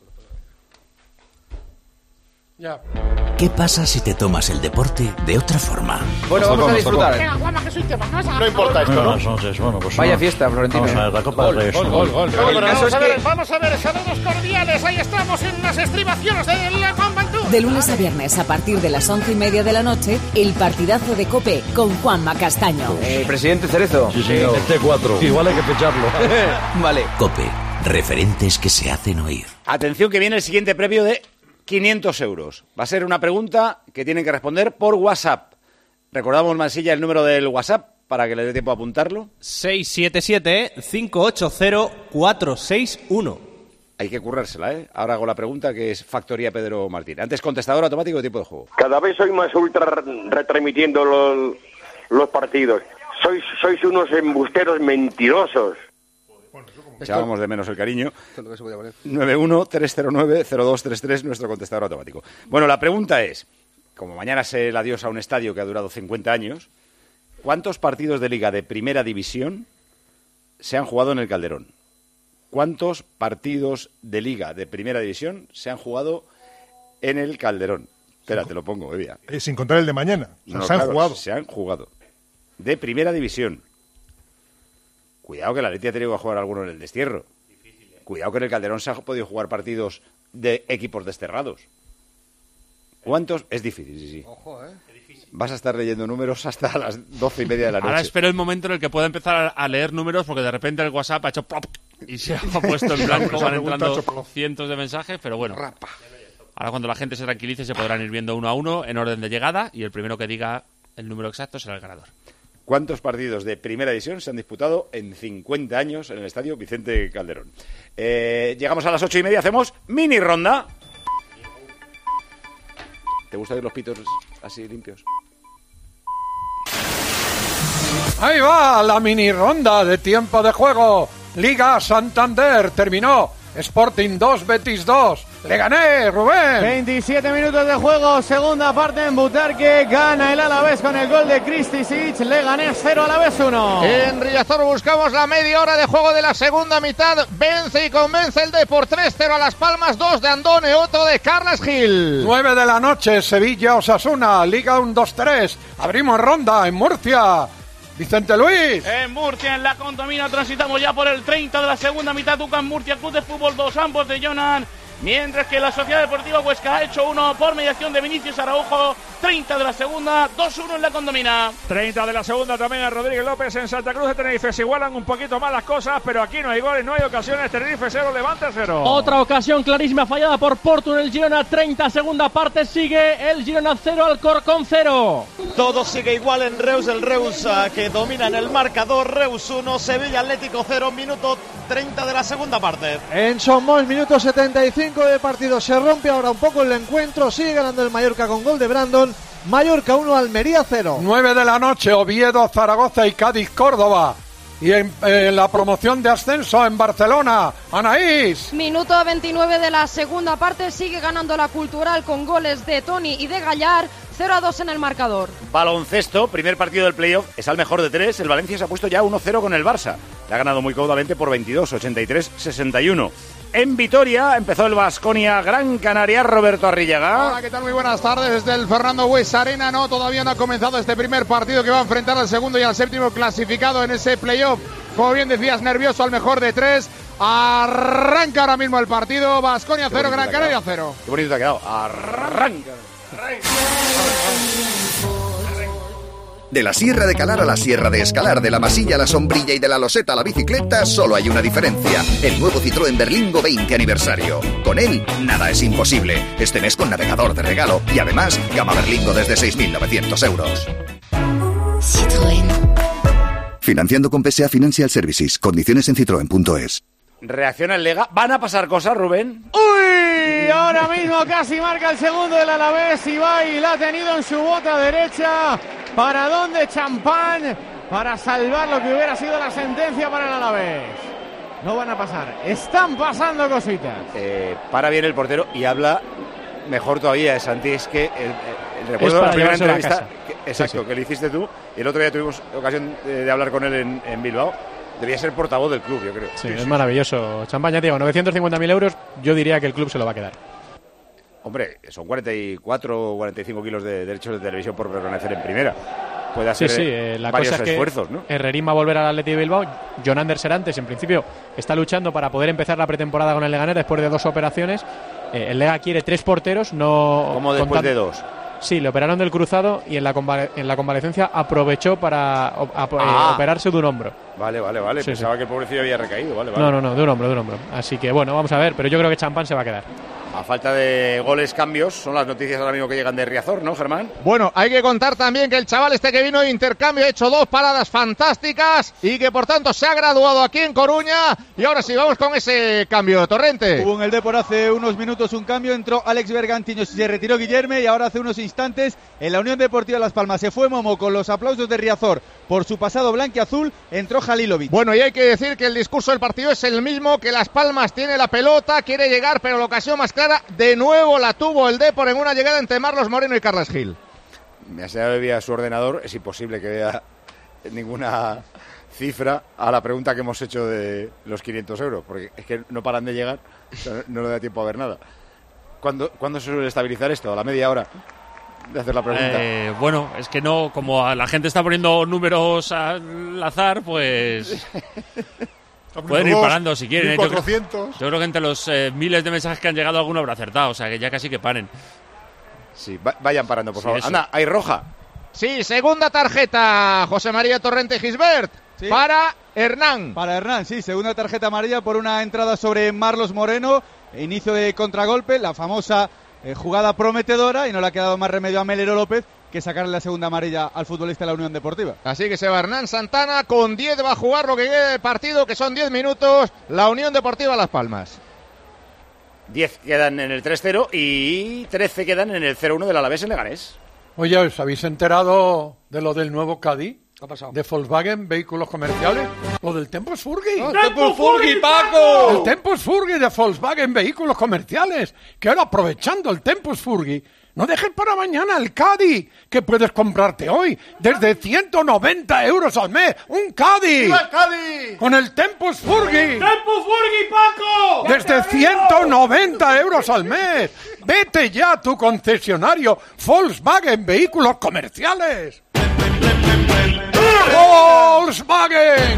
Ya. ¿Qué pasa si te tomas el deporte de otra forma? Bueno, vamos a disfrutar. Venga, Juanma, que soy tema. No importa esto, ¿no? Buenas noches, bueno, pues Vaya una- fiesta, Florentino. Vamos a ver, la Copa del Rey. Gol, gol, gol. Bueno, El caso vamos es a ver, que... vamos a ver, saludos cordiales. Ahí estamos en las estribaciones del Juan Bantú. De lunes a viernes a partir de las once y media de la noche, el partidazo de COPE con Juanma Castaño. Eh, presidente Cerezo. Sí, señor. El T cuatro. Igual hay que ficharlo. Vale. Cope, referentes que se hacen oír. Atención que viene el siguiente premio de quinientos euros. Va a ser una pregunta que tienen que responder por WhatsApp. Recordamos, Mansilla, el número del WhatsApp para que le dé tiempo a apuntarlo. seis siete siete, cinco ocho cero, cuatro seis uno. Hay que currársela, ¿eh? Ahora hago la pregunta, que es Factoría Pedro Martín. Antes, contestador automático de tiempo de juego. Cada vez soy más ultra retransmitiendo los, los partidos. Sois, sois unos embusteros mentirosos. Echábamos de menos el cariño. Esto es lo que se podía poner. nueve uno tres cero nueve cero dos tres tres, nuestro contestador automático. Bueno, la pregunta es, como mañana es el adiós a un estadio que ha durado cincuenta años, ¿cuántos partidos de Liga de Primera División se han jugado en el Calderón? ¿Cuántos partidos de Liga de Primera División se han jugado en el Calderón? Espera, te lo pongo, Evia. Eh, sin contar el de mañana. O sea, No, se han claro, jugado. Se han jugado. De Primera División. Cuidado que la Leti ha tenido que jugar alguno en el destierro. Cuidado que en el Calderón se ha podido jugar partidos de equipos desterrados. ¿Cuántos? Es difícil, sí, sí. Ojo, ¿eh? Vas a estar leyendo números hasta las doce y media de la noche. Ahora espero el momento en el que pueda empezar a leer números porque de repente el WhatsApp ha hecho plop y se ha puesto en blanco, van entrando cientos de mensajes, pero bueno. Ahora cuando la gente se tranquilice se podrán ir viendo uno a uno en orden de llegada y el primero que diga el número exacto será el ganador. ¿Cuántos partidos de primera división se han disputado en cincuenta años en el estadio Vicente Calderón? Eh, llegamos a las ocho y media, hacemos mini ronda. ¿Te gusta ver los pitos así limpios? Ahí va la mini ronda de tiempo de juego. Liga Santander terminó. Sporting dos, Betis dos. Le gané, Rubén. veintisiete minutos de juego, segunda parte en Butarque. Gana el Alavés con el gol de Kristisic. Le gané cero, Alavés uno. En Riazor buscamos la media hora de juego de la segunda mitad. Vence y convence el Depor. tres cero a Las Palmas, dos de Andone, otro de Carles Gil. nueve de la noche, Sevilla Osasuna. Liga uno dos tres. Abrimos ronda en Murcia. Vicente Luis. En Murcia, en la Condomina, transitamos ya por el treinta de la segunda mitad. UCAM Murcia, Club de Fútbol dos, ambos de Jonan. Mientras que la Sociedad Deportiva Huesca ha hecho uno por mediación de Vinicius Araujo. treinta de la segunda, dos uno en la Condomina. treinta de la segunda también a Rodríguez López en Santa Cruz de Tenerife. Se igualan un poquito más las cosas, pero aquí no hay goles, no hay ocasiones. Tenerife cero, Levante cero. Otra ocasión clarísima fallada por Porto en el Girona. treinta, segunda parte, sigue el Girona cero, Alcorcón cero. Todo sigue igual en Reus, el Reus uh, que domina en el marcador. Reus uno, Sevilla Atlético cero, minuto treinta de la segunda parte. En Somos, minuto setenta y cinco de partido. Se rompe ahora un poco el encuentro. Sigue ganando el Mallorca con gol de Brandon. Mallorca uno, Almería cero. nueve de la noche, Oviedo, Zaragoza y Cádiz, Córdoba. Y en eh, la promoción de ascenso en Barcelona, Anaís. Minuto veintinueve de la segunda parte, sigue ganando la Cultural con goles de Toni y de Gallar, cero a dos en el marcador. Baloncesto, primer partido del playoff, es al mejor de tres. El Valencia se ha puesto ya uno cero con el Barça. Le ha ganado muy cómodamente por veintidós, ochenta y tres, sesenta y uno. En Vitoria empezó el Baskonia Gran Canaria, Roberto Arrillaga. Hola, ¿qué tal? Muy buenas tardes desde el Fernando Bues Arena. No, todavía no ha comenzado este primer partido que va a enfrentar al segundo y al séptimo clasificado en ese playoff. Como bien decías, nervioso al mejor de tres. Arranca ahora mismo el partido. Baskonia cero, Gran Canaria cero. Qué bonito te ha quedado. Arranca. De la Sierra de Calar a la Sierra de Escalar, de la Masilla a la Sombrilla y de la Loseta a la bicicleta, solo hay una diferencia. El nuevo Citroën Berlingo veinte aniversario. Con él, nada es imposible. Este mes con navegador de regalo y además, gama Berlingo desde seis mil novecientos euros. Citroën. Financiando con P S A Financial Services. Condiciones en citroen punto es. Reacciona el Lega. ¿Van a pasar cosas, Rubén? ¡Uy! Ahora mismo casi marca el segundo del Alavés. Ibai la ha tenido en su bota derecha. ¿Para dónde Champán? Para salvar lo que hubiera sido la sentencia para el Alavés. No van a pasar. Están pasando cositas. Eh, para bien el portero y habla mejor todavía de Santi. Es que el, el, el recuerdo de la primera entrevista. Que, exacto, sí, sí. que le hiciste tú. Y el otro día tuvimos ocasión de, de hablar con él en, en Bilbao. Debía ser portavoz del club, yo creo. Sí, sí es sí, maravilloso. Champán, ya te digo, novecientos cincuenta mil euros. Yo diría que el club se lo va a quedar. Hombre, son cuarenta y cuatro o cuarenta y cinco kilos de derechos de televisión por permanecer en primera. Puede hacer sí, sí, eh, la varios cosa es esfuerzos, que ¿no? Herrerín va a volver al Athletic de Bilbao. John Ander Serantes, en principio, está luchando para poder empezar la pretemporada con el Leganés después de dos operaciones. Eh, el Lega quiere tres porteros, no... ¿Cómo después contan... de dos? Sí, le operaron del cruzado y en la, convale- en la convalecencia aprovechó para op- a- ah. eh, operarse de un hombro. Vale, vale, vale. Sí, Pensaba sí. que el pobrecillo había recaído. Vale, vale. No, no, no, de un hombro, de un hombro. Así que bueno, vamos a ver, pero yo creo que Champán se va a quedar. A falta de goles, cambios, son las noticias ahora mismo que llegan de Riazor, ¿no, Germán? Bueno, hay que contar también que el chaval este que vino de intercambio ha hecho dos paradas fantásticas y que por tanto se ha graduado aquí en Coruña. Y ahora sí, vamos con ese cambio, Torrente. Hubo en el Depor hace unos minutos un cambio, entró Alex Bergantiños y se retiró Guillerme, y ahora hace unos instantes en la Unión Deportiva Las Palmas se fue Momo con los aplausos de Riazor por su pasado blanquiazul, entró Halilovic. Bueno, y hay que decir que el discurso del partido es el mismo, que Las Palmas tiene la pelota, quiere llegar, pero la ocasión más clara de nuevo la tuvo el Depor en una llegada entre Marlos Moreno y Carles Gil. Me ha enseñado vía su ordenador, es imposible que vea ninguna cifra a la pregunta que hemos hecho de los quinientos euros, porque es que no paran de llegar, o sea, no le da tiempo a ver nada. ¿Cuándo, ¿Cuándo se suele estabilizar esto? ¿A la media hora de hacer la pregunta? Eh, bueno, es que no, como a la gente está poniendo números al azar, pues... Pueden ir parando si quieren. mil cuatrocientos. Yo, yo creo que entre los eh, miles de mensajes que han llegado alguno habrá acertado, o sea que ya casi que paren. Sí, va, vayan parando, por sí, favor. Eso. Anda, hay roja. Sí, segunda tarjeta, José María Torrente Gisbert. Sí. para Hernán. Para Hernán, sí, segunda tarjeta amarilla por una entrada sobre Marlos Moreno, inicio de contragolpe, la famosa eh, jugada prometedora, y no le ha quedado más remedio a Melero López que sacarle la segunda amarilla al futbolista de la Unión Deportiva. Así que se va Hernán Santana, con diez va a jugar lo que quede de partido, que son diez minutos, la Unión Deportiva Las Palmas. diez quedan en el tres cero y trece quedan en el cero uno del Alavés en Leganés. Oye, ¿os habéis enterado de lo del nuevo Cadí? ¿Qué ha pasado? De Volkswagen, vehículos comerciales. Lo del Tempus Furgi. ¡Oh, Tempus Furgi, Paco! El Tempus Furgi de Volkswagen, vehículos comerciales. Que ahora, aprovechando el Tempus Furgi, no dejes para mañana el Caddy, que puedes comprarte hoy desde ciento noventa euros al mes. ¡Un Caddy! ¡Viva el Caddy! Con el Tempus Furgi. ¡Tempus Furgi, Paco! Desde ciento noventa euros al mes. Vete ya a tu concesionario Volkswagen Vehículos Comerciales. ¡Volkswagen!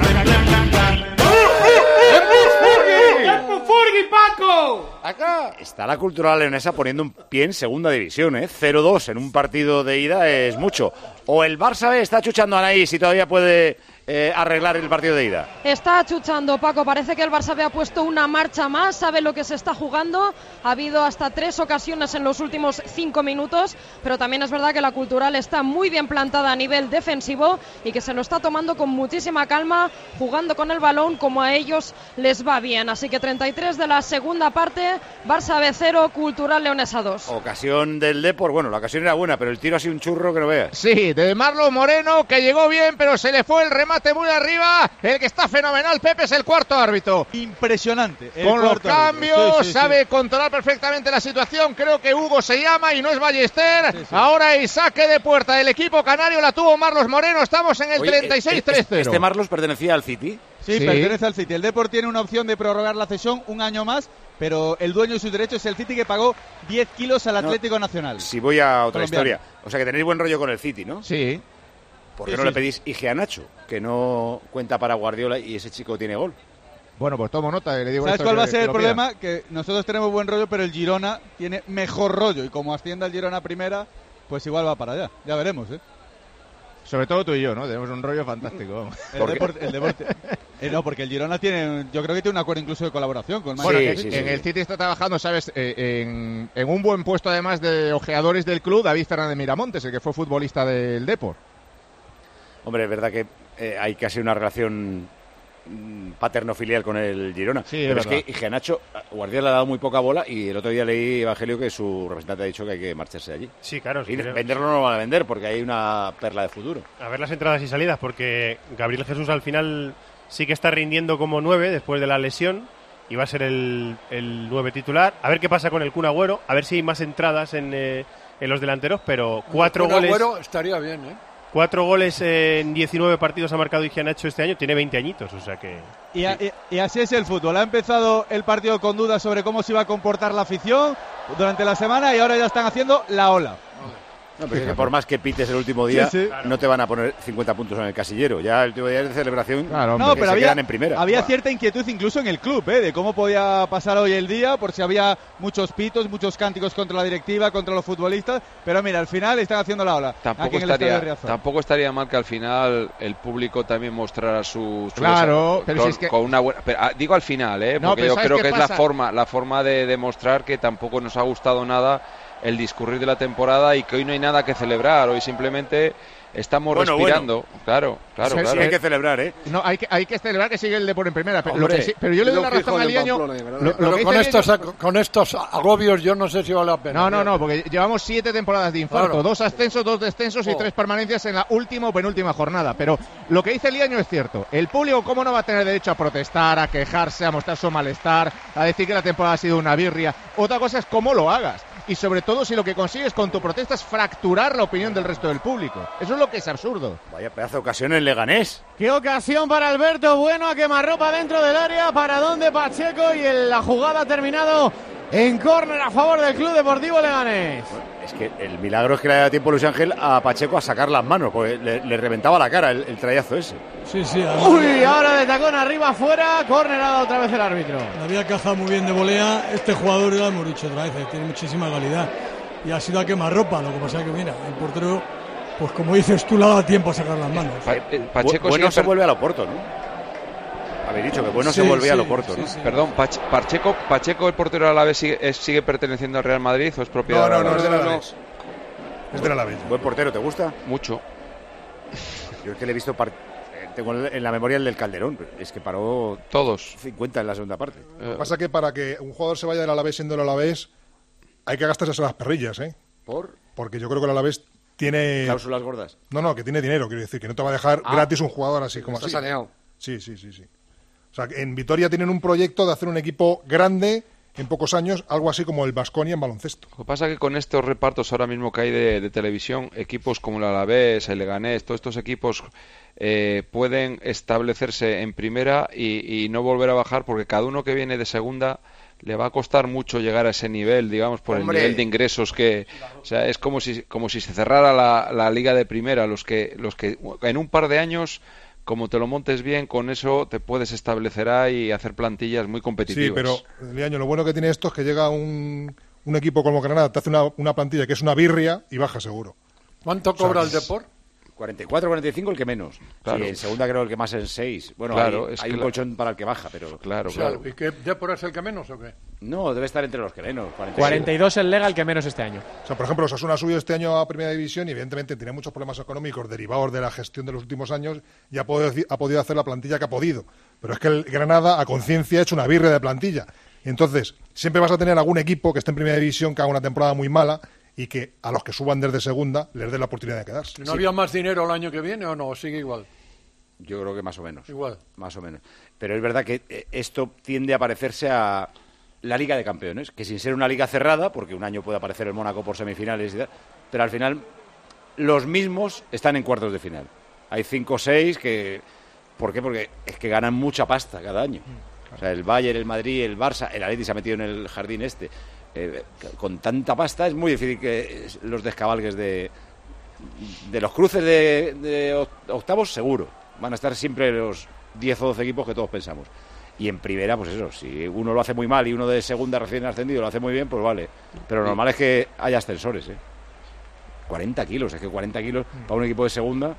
¡Tempus Furgi, Paco! Acá está la Cultural Leonesa poniendo un pie en segunda división, ¿eh? cero dos en un partido de ida es mucho. O el Barça B está chuchando a Anaís y todavía puede eh, arreglar el partido de ida. Está achuchando, Paco. Parece que el Barça B ha puesto una marcha más, sabe lo que se está jugando. Ha habido hasta tres ocasiones en los últimos cinco minutos, pero también es verdad que la Cultural está muy bien plantada a nivel defensivo y que se lo está tomando con muchísima calma, jugando con el balón como a ellos les va bien. Así que treinta y tres de la segunda parte, Barça B cero, Cultural Leonesa dos. Ocasión del Depor, bueno, la ocasión era buena, pero el tiro ha sido un churro que no veas. Sí, de Marlon Moreno, que llegó bien, pero se le fue el remate muy arriba. El que está fenomenal, Pepe, es el cuarto árbitro. Impresionante. Con los cambios, sí, sí, sabe sí. controlar perfectamente la situación. Creo que Hugo se llama y no es Ballester. Sí, sí. Ahora hay saque de puerta del equipo canario, la tuvo Marlos Moreno. Estamos en el Oye, treinta y seis tres cero. ¿Este Marlos pertenecía al City? Sí, sí, pertenece al City. El Depor tiene una opción de prorrogar la cesión un año más, pero el dueño de sus derechos es el City, que pagó diez kilos al Atlético no, Nacional. Si voy a otra colombiano. Historia. O sea que tenéis buen rollo con el City, ¿no? Sí. ¿Por qué sí, no sí. le pedís I G a Nacho, que no cuenta para Guardiola y ese chico tiene gol? Bueno, pues tomo nota. Le digo ¿Sabes esto cuál que, va a ser que el problema? Pida. Que nosotros tenemos buen rollo, pero el Girona tiene mejor rollo. Y como ascienda el Girona a primera, pues igual va para allá. Ya veremos, ¿eh? Sobre todo tú y yo, ¿no? Tenemos un rollo fantástico. el, deporte, el deporte. Eh, no, porque el Girona tiene, yo creo que tiene un acuerdo incluso de colaboración con Bueno, sí, en, sí, en sí. el City está trabajando, ¿sabes? Eh, en, en un buen puesto, además de ojeadores del club, David Fernández Miramontes, el que fue futbolista del Depor. Hombre, es verdad que eh, hay casi una relación paterno-filial con el Girona. Sí, pero es, es que Igeanacho, Guardiola le ha dado muy poca bola y el otro día leí, Evangelio, que su representante ha dicho que hay que marcharse allí. Sí, claro. Y creo... venderlo no lo van a vender porque hay una perla de futuro. A ver las entradas y salidas, porque Gabriel Jesús al final sí que está rindiendo como nueve después de la lesión y va a ser el, el nueve titular. A ver qué pasa con el Kun Agüero, a ver si hay más entradas en, eh, en los delanteros, pero cuatro Kun goles... Agüero estaría bien, ¿eh? Cuatro goles en diecinueve partidos ha marcado Igianacho este año, tiene veinte añitos, o sea que... Y, a, y, y así es el fútbol. Ha empezado el partido con dudas sobre cómo se iba a comportar la afición durante la semana y ahora ya están haciendo la ola. No, pero es que por más que pites el último día, sí, sí. no te van a poner cincuenta puntos en el casillero. Ya el último día de celebración, claro, no, pero se había, quedan en primera. había Buah. cierta inquietud incluso en el club, ¿eh? De cómo podía pasar hoy el día, por si había muchos pitos, muchos cánticos contra la directiva, contra los futbolistas. Pero mira, al final están haciendo la ola. Tampoco, estaría, tampoco estaría mal que al final el público también mostrara su... su claro, esa, pero con, si es que... con una buena... Pero, ah, digo al final, ¿eh? Porque no, yo creo que pasa? es la forma, la forma de demostrar que tampoco nos ha gustado nada el discurrir de la temporada y que hoy no hay nada que celebrar, hoy simplemente estamos bueno, respirando, bueno. claro, claro, sí, claro. Sí, hay que celebrar, ¿eh? No, hay que, hay que celebrar que sigue el Depor en primera, pero, lo que sí, pero yo le doy la razón al Liaño. Con estos, Liaño... con estos agobios yo no sé si vale la pena. No, no, no, porque llevamos siete temporadas de infarto, claro. dos ascensos, dos descensos oh. y tres permanencias en la última o penúltima jornada, pero lo que dice el Liaño es cierto. El público, ¿cómo no va a tener derecho a protestar, a quejarse, a mostrar su malestar, a decir que la temporada ha sido una birria? Otra cosa es cómo lo hagas. Y sobre todo si lo que consigues con tu protesta es fracturar la opinión del resto del público. Eso es lo que es absurdo. Vaya pedazo de ocasión en Leganés. Qué ocasión para Alberto Bueno, a quemarropa dentro del área, para donde Pacheco, y el, la jugada ha terminado en córner a favor del Club Deportivo Leganés. Bueno, es que el milagro es que le haya tiempo Luis Ángel a Pacheco a sacar las manos, porque le, le reventaba la cara el, el trayazo ese. Sí, sí. Uy, ahora de tacón arriba, afuera, córner ha dado otra vez el árbitro. La había cazado muy bien de volea. Este jugador, ya lo hemos dicho otra vez, tiene muchísima calidad. Y ha sido a quemarropa, lo que pasa es que mira, el portero pues como dices tú, le ha dado tiempo a sacar las manos. Pa eh, Pacheco bueno se vuelve a Loporto, ¿no? Habéis dicho que bueno sí, se volvía sí, a Loporto, ¿no? Sí, sí. Perdón, Pach Pacheco, Pacheco, el portero del Alavés, sigue, es, sigue perteneciendo al Real Madrid o es propiedad no, del no, Alavés? No, no, es del Alavés. Es del Alavés. ¿Buen portero te gusta? Mucho. Yo es que le he visto tengo en la memoria el del Calderón, es que paró todos cincuenta en la segunda parte. Lo que pasa es que para que un jugador se vaya del Alavés siendo el Alavés hay que gastarse las perrillas, ¿eh? ¿Por? Porque yo creo que el Alavés tiene cláusulas gordas. No, no, que tiene dinero, quiero decir, que no te va a dejar ah, gratis un jugador así como está así. Saneado. Sí, sí, sí, sí. O sea, en Vitoria tienen un proyecto de hacer un equipo grande en pocos años, algo así como el Baskonia en baloncesto. Lo que pasa es que con estos repartos ahora mismo que hay de, de televisión, equipos como el Alavés, el Leganés, todos estos equipos eh, pueden establecerse en primera y, y no volver a bajar, porque cada uno que viene de segunda le va a costar mucho llegar a ese nivel, digamos, por Hombre. el nivel de ingresos que, o sea, es como si como si se cerrara la, la liga de primera. Los que los que en un par de años, como te lo montes bien, con eso te puedes establecer ahí y hacer plantillas muy competitivas. Sí, pero Liaño, lo bueno que tiene esto es que llega un, un equipo como Granada, te hace una, una plantilla que es una birria y baja seguro. ¿Cuánto cobra o sea, el Depor? cuarenta y cuatro, cuarenta y cinco el que menos. Claro. Sí, en segunda creo el que más es seis. Bueno, claro, hay, es hay un la... colchón para el que baja, pero claro, claro. claro. ¿Y qué Depor es el que menos o qué? No, debe estar entre los que menos. cuarenta y, cuarenta y dos el Lega, el que menos este año. O sea, por ejemplo, Osasuna ha subido este año a Primera División y evidentemente tiene muchos problemas económicos derivados de la gestión de los últimos años y ha podido, ha podido hacer la plantilla que ha podido. Pero es que el Granada, a conciencia, ha hecho una birria de plantilla. Y entonces, siempre vas a tener algún equipo que esté en Primera División que haga una temporada muy mala y que a los que suban desde segunda les dé la oportunidad de quedarse. ¿No sí. había más dinero el año que viene o no? ¿Sigue igual? Yo creo que más o menos. Igual. Más o menos. Pero es verdad que esto tiende a parecerse a la Liga de Campeones, que sin ser una liga cerrada, porque un año puede aparecer el Mónaco por semifinales y tal, pero al final los mismos están en cuartos de final. Hay cinco o seis que... ¿Por qué? Porque es que ganan mucha pasta cada año. O sea, el Bayern, el Madrid, el Barça, el Atleti se ha metido en el jardín este. Eh, con tanta pasta es muy difícil que los descabalgues de, de los cruces de, de octavos, seguro. Van a estar siempre los diez o doce equipos que todos pensamos. Y en primera, pues eso, si uno lo hace muy mal y uno de segunda recién ascendido lo hace muy bien, pues vale. Pero lo normal es que haya ascensores, ¿eh? cuarenta kilos, es que cuarenta kilos para un equipo de segunda...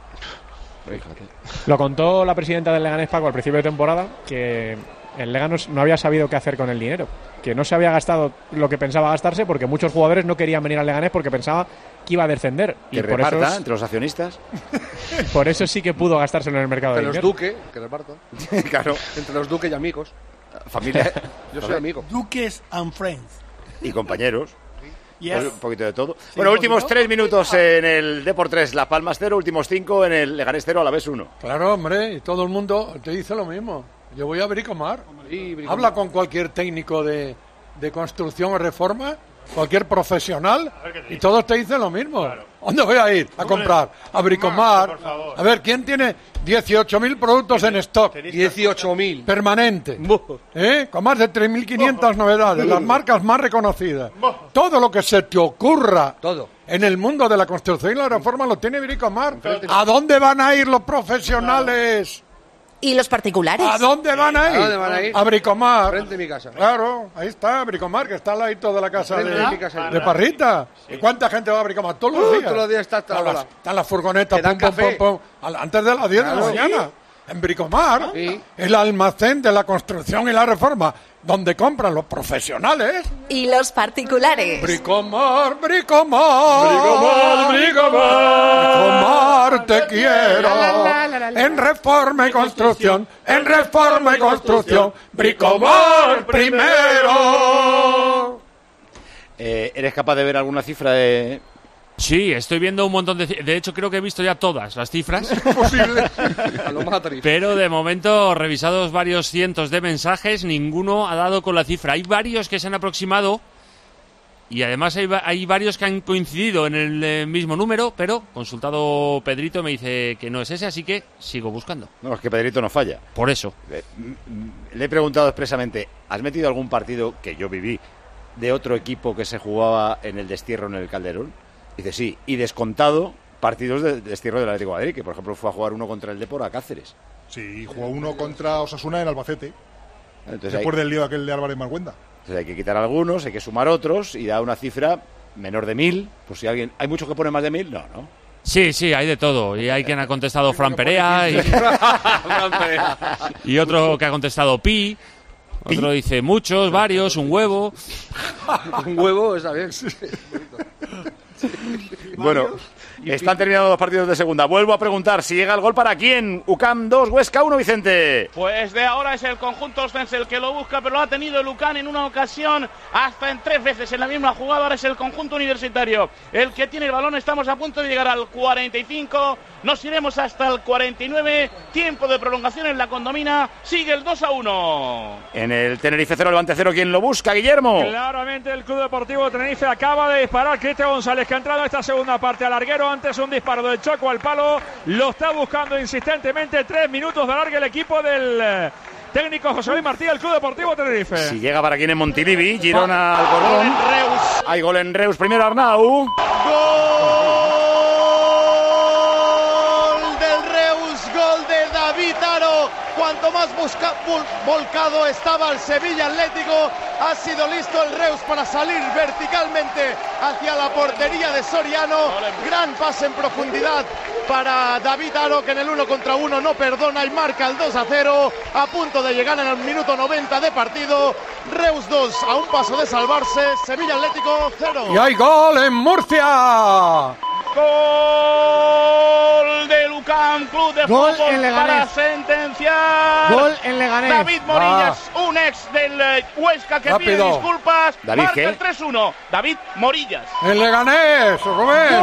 Fíjate. Lo contó la presidenta del Leganés, Paco, al principio de temporada, que el Leganés no había sabido qué hacer con el dinero, que no se había gastado lo que pensaba gastarse porque muchos jugadores no querían venir al Leganés porque pensaba que iba a descender. Que y reparta por eso, entre los accionistas. Por eso sí que pudo gastárselo en el mercado de invierno. Entre los Duque, que repartan. Claro. Entre los Duque y amigos. Familia. Yo soy amigo. Duques and friends. Y compañeros. Yes. Pues un poquito de todo. Sí, bueno, últimos tres minutos en el Depor tres, Las Palmas cero, últimos cinco en el Leganés cero, Alavés uno. Claro, hombre, y todo el mundo te dice lo mismo. Yo voy a Bricomar. Sí, Bricomar. Habla con cualquier técnico de, de construcción o reforma, cualquier profesional, y todos te dicen lo mismo. Claro. ¿Dónde voy a ir a comprar? A Bricomar. A ver, ¿quién tiene dieciocho mil productos en stock? dieciocho mil. Permanente. ¿Eh? Con más de tres mil quinientas novedades, las marcas más reconocidas. Todo lo que se te ocurra Todo. en el mundo de la construcción y la reforma lo tiene Bricomar. ¿A dónde van a ir los profesionales? ¿Y los particulares? ¿A dónde van a ir? ¿A dónde van a ir? A Bricomar. Frente de mi casa. Claro, ahí está, Bricomar, que está al ladito de la casa de, de, mi casa, de Parrita. ¿Y cuánta gente va a Bricomar? Todos los uh, días. Todos los días está Están las, está las furgonetas, pum, pum, pum, pum, antes de las diez claro, de la mañana. ¿Sí? En Bricomar, ¿sí? El almacén de la construcción y la reforma, donde compran los profesionales. ¿Y los particulares? Bricomar, Bricomar. Bricomar, Bricomar. Bricomar, te quiero. La, la, la, la, la. En reforma y construcción, en reforma y construcción. Bricomar primero. Eh, ¿Eres capaz de ver alguna cifra de...? Sí, estoy viendo un montón de... De hecho, creo que he visto ya todas las cifras. Imposible. A lo Matrix. Pero de momento, revisados varios cientos de mensajes, ninguno ha dado con la cifra. Hay varios que se han aproximado y además hay, hay varios que han coincidido en el eh, mismo número, pero consultado Pedrito me dice que no es ese, así que sigo buscando. No, es que Pedrito no falla. Por eso. Le, le he preguntado expresamente, ¿has metido algún partido que yo viví de otro equipo que se jugaba en el destierro en el Calderón? Dice, sí, y descontado partidos de destierro del Atlético de Madrid, que por ejemplo fue a jugar uno contra el Depor a Cáceres. Sí, jugó uno contra Osasuna en Albacete. Entonces después hay, del lío aquel de Álvarez Marguenda. Entonces hay que quitar algunos, hay que sumar otros y da una cifra menor de mil. Pues si alguien... ¿Hay muchos que ponen más de mil? No, no. Sí, sí, hay de todo. Y hay quien ha contestado Fran Perea y, y otro que ha contestado Pi. Otro dice muchos, varios, un huevo. Un huevo, está bien. Bueno, están terminados los partidos de segunda. Vuelvo a preguntar si llega el gol para quién. U C A M dos, Huesca uno, Vicente. Pues de ahora es el conjunto ostense el que lo busca, pero lo ha tenido el U C A M en una ocasión, hasta en tres veces en la misma jugada. Ahora es el conjunto universitario el que tiene el balón. Estamos a punto de llegar al cuarenta y cinco. Nos iremos hasta el cuarenta y nueve. Tiempo de prolongación en la condomina. Sigue el dos a uno. En el Tenerife cero, Levante cero, ¿quién lo busca, Guillermo? Claramente el Club Deportivo Tenerife acaba de disparar. Cristian González, que ha entrado en esta segunda parte al larguero. Antes un disparo del Choco al palo. Lo está buscando insistentemente. Tres minutos de alargue el equipo del eh, técnico José Luis Martí, el Club Deportivo Tenerife. Si llega para quién en Montilivi. Girona al Alcorcón. Hay gol en Reus. Primero Arnau. David Aro, cuanto más busca, vol, volcado estaba el Sevilla Atlético, ha sido listo el Reus para salir verticalmente hacia la portería de Soriano. Gran pase en profundidad para David Aro, que en el uno contra uno no perdona y marca el dos a cero, a punto de llegar en el minuto noventa de partido. Reus dos, a un paso de salvarse. Sevilla Atlético cero. Y hay gol en Murcia. Gol del U C A M Club de Gol Fútbol en Leganés. para sentenciar. Gol en Leganés. David Morillas, ah. un ex del eh, Huesca que Rápido. pide disculpas. ¿David marca qué? el tres uno. David Morillas. El Leganés, Rubén.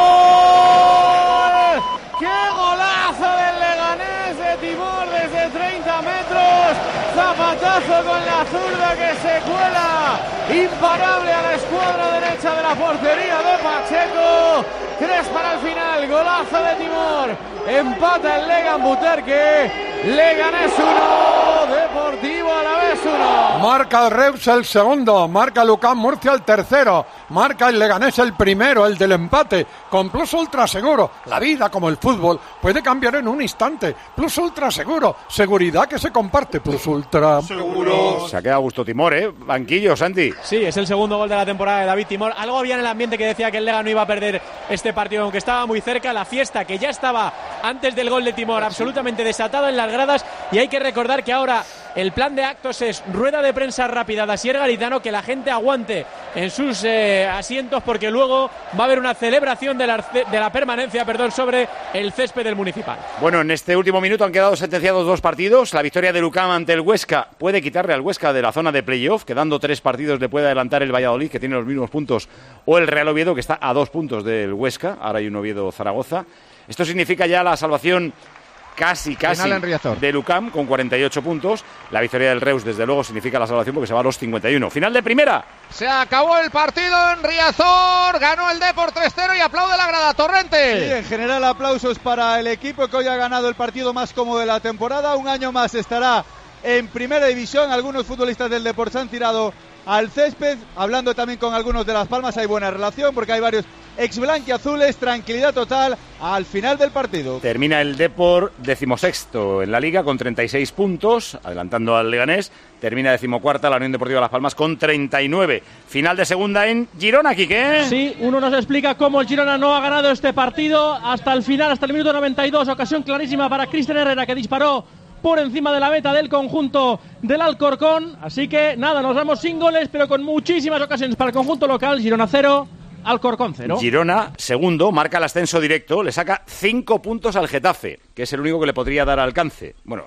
¡Gol! ¡Qué golazo del Leganés de Timor desde treinta metros! Zapatazo con la zurda que se cuela. Imparable a la escuadra derecha de la portería de Pacheco. Tres para el final. Golazo de Timor. Empata el Legan Buterque. Leganés uno, Deportivo Alavés uno. Marca el Reus el segundo, marca el U C A M Murcia el tercero, marca el Leganés el primero, el del empate, con Plus Ultra Seguro. La vida, como el fútbol, puede cambiar en un instante. Plus Ultra Seguro, seguridad que se comparte. Plus Ultra Seguro. Se ha quedado a gusto Timor, ¿eh? Banquillo, Santi. Sí, es el segundo gol de la temporada de David Timor. Algo había en el ambiente que decía que el Lega no iba a perder este partido, aunque estaba muy cerca. La fiesta que ya estaba antes del gol de Timor, absolutamente desatado en las gradas. Y hay que recordar que ahora el plan de actos es rueda de prensa rápida de Asier Garitano, que la gente aguante en sus eh, asientos, porque luego va a haber una celebración de la, de la permanencia perdón, sobre el césped del Municipal. Bueno, en este último minuto han quedado sentenciados dos partidos. La victoria del U C A M ante el Huesca puede quitarle al Huesca de la zona de playoff. Quedando tres partidos le puede adelantar el Valladolid, que tiene los mismos puntos, o el Real Oviedo, que está a dos puntos del Huesca. Ahora hay un Oviedo-Zaragoza. Esto significa ya la salvación casi, casi del U C A M con cuarenta y ocho puntos. La victoria del Reus, desde luego, significa la salvación porque se va a los cincuenta y uno. Final de primera. Se acabó el partido en Riazor, ganó el Depor tres cero y aplaude la grada Torrente. Sí, en general aplausos para el equipo que hoy ha ganado el partido más cómodo de la temporada. Un año más estará en primera división. Algunos futbolistas del Depor se han tirado al césped, hablando también con algunos de Las Palmas. Hay buena relación porque hay varios ex blanquiazules. Tranquilidad total al final del partido. Termina el Depor decimosexto en la Liga con treinta y seis puntos, adelantando al Leganés. Termina decimocuarta la Unión Deportiva Las Palmas con treinta y nueve. Final de segunda en Girona, Quique. Sí, uno nos explica cómo el Girona no ha ganado este partido hasta el final, hasta el minuto noventa y dos. Ocasión clarísima para Cristian Herrera, que disparó por encima de la meta del conjunto del Alcorcón. Así que nada, nos vamos sin goles, pero con muchísimas ocasiones para el conjunto local. Girona cero, Alcorcón cero. Girona, segundo, marca el ascenso directo, le saca cinco puntos al Getafe, que es el único que le podría dar alcance. Bueno,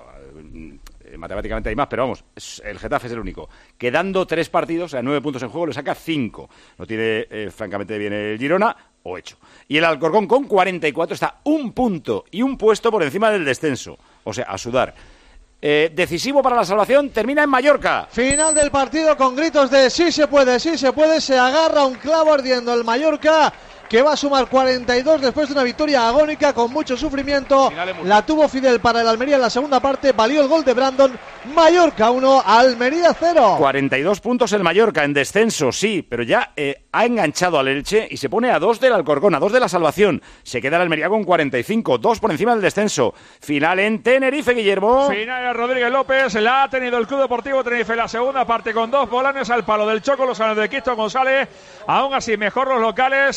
eh, matemáticamente hay más, pero vamos, es, el Getafe es el único. Quedando tres partidos, o sea, nueve puntos en juego, le saca cinco. Lo tiene eh, francamente bien el Girona, o hecho. Y el Alcorcón con cuarenta y cuatro está un punto y un puesto por encima del descenso. O sea, a sudar. Eh, decisivo para la salvación, termina en Mallorca. Final del partido con gritos de sí se puede, sí se puede. Se agarra un clavo ardiendo el Mallorca, que va a sumar cuarenta y dos después de una victoria agónica con mucho sufrimiento. La tuvo Fidel para el Almería en la segunda parte. Valió el gol de Brandon. Mallorca uno, Almería cero. cuarenta y dos puntos el Mallorca en descenso, sí, pero ya eh, ha enganchado al Elche y se pone a dos del Alcorcón, a dos de la salvación. Se queda el Almería con cuarenta y cinco, dos por encima del descenso. Final en Tenerife, Guillermo. Final en Rodríguez López, la ha tenido el Club Deportivo Tenerife en la segunda parte con dos bolanes al palo del Choco, los ganos de Cristo González. Aún así, mejor los locales, aunque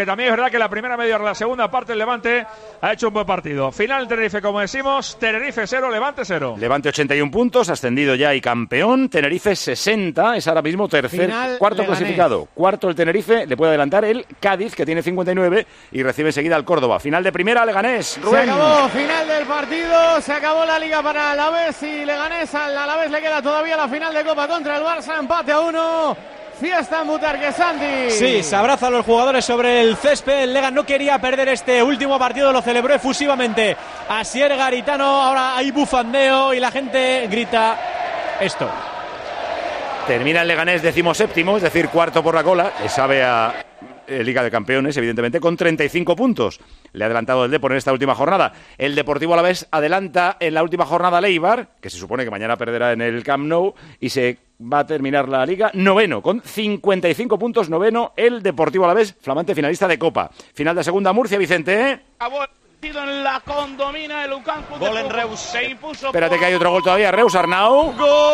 porque también es verdad que la primera media hora, la segunda parte, el Levante ha hecho un buen partido. Final Tenerife, como decimos, Tenerife cero, Levante cero. Levante ochenta y un puntos, ascendido ya y campeón. Tenerife sesenta, es ahora mismo tercer, Final, cuarto Leganés. clasificado. Cuarto el Tenerife, le puede adelantar el Cádiz, que tiene cincuenta y nueve y recibe enseguida al Córdoba. Final de primera, Leganés. Se Rubén. acabó, final del partido, se acabó la liga para Alavés y Leganés. Al Alavés le queda todavía la final de Copa contra el Barça, empate a uno. Fiesta en Butarque, Santi. Sí, se abrazan los jugadores sobre el césped. El Lega no quería perder este último partido, lo celebró efusivamente Asier Garitano. Ahora hay bufandeo y la gente grita esto. Termina el Leganés decimoséptimo, es decir, cuarto por la cola. Le sabe a eh, Liga de Campeones, evidentemente, con treinta y cinco puntos. Le ha adelantado el Depor en esta última jornada. El Deportivo Alavés adelanta en la última jornada al Eibar, que se supone que mañana perderá en el Camp Nou, y se va a terminar la Liga noveno, con cincuenta y cinco puntos, noveno el Deportivo Alavés, flamante finalista de Copa. Final de segunda, Murcia, Vicente. ¿eh? En la condomina el Lucan Club Gol de en Fútbol. Reus. Se impuso. Espérate que hay otro gol todavía. Reus, Arnau.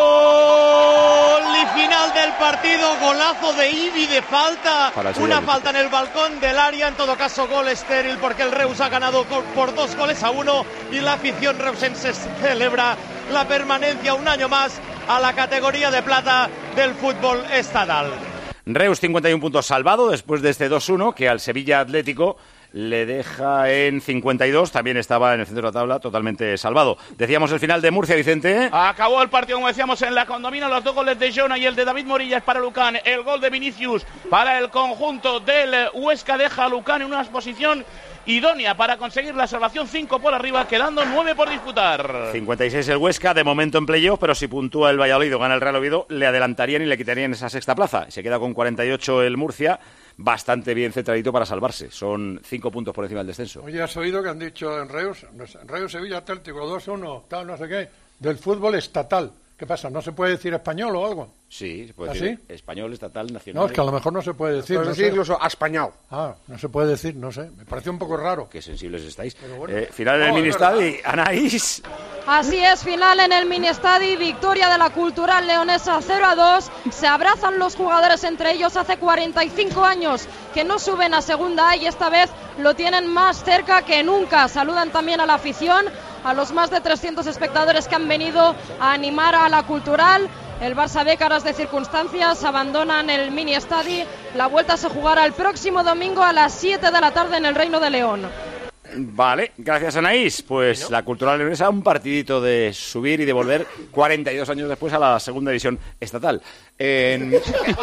Gol y final del partido, golazo de Ibi de falta, Para el una Sevilla. falta en el balcón del área, en todo caso gol estéril porque el Reus ha ganado co- por dos goles a uno y la afición reusense celebra la permanencia un año más a la categoría de plata del fútbol estatal. Reus, cincuenta y un puntos salvado después de este dos uno que al Sevilla Atlético le deja en cincuenta y dos, también estaba en el centro de la tabla totalmente salvado. Decíamos el final de Murcia, Vicente. Acabó el partido, como decíamos, en la condomina. Los dos goles de Jona y el de David Morillas para Lucan. El gol de Vinicius para el conjunto del Huesca deja a Lucan en una posición idónea para conseguir la salvación. Cinco por arriba, quedando nueve por disputar. cincuenta y seis el Huesca, de momento en playoff, pero si puntúa el Valladolid o gana el Real Oviedo, le adelantarían y le quitarían esa sexta plaza. Se queda con cuarenta y ocho el Murcia, bastante bien centradito para salvarse. Son cinco puntos por encima del descenso. Oye, ¿has oído que han dicho en Reus, en Reus Sevilla Atlético dos uno, tal, no sé qué, del fútbol estatal? ¿Qué pasa? ¿No se puede decir español o algo? Sí, se puede ¿Ah, decir sí? español, estatal, nacional. No, es que a lo mejor no se puede decir. Puedes no decir sé. incluso español. Ah, no se puede decir, no sé. Me pareció un poco raro. Qué sensibles estáis. bueno. Eh, final del No, es Ministadi, Anaís. Así es, final en el Mini-Estadi, victoria de la Cultural Leonesa cero a dos. Se abrazan los jugadores entre ellos. Hace cuarenta y cinco años que no suben a Segunda A y esta vez lo tienen más cerca que nunca. Saludan también a la afición, a los más de trescientos espectadores que han venido a animar a la Cultural. El Barça B, caras de circunstancias, abandonan el Mini-Estadi. La vuelta se jugará el próximo domingo a las siete de la tarde en el Reino de León. Vale, gracias Anaís. Pues la Cultural Leonesa, un partidito de subir y de volver cuarenta y dos años después a la segunda división estatal. En...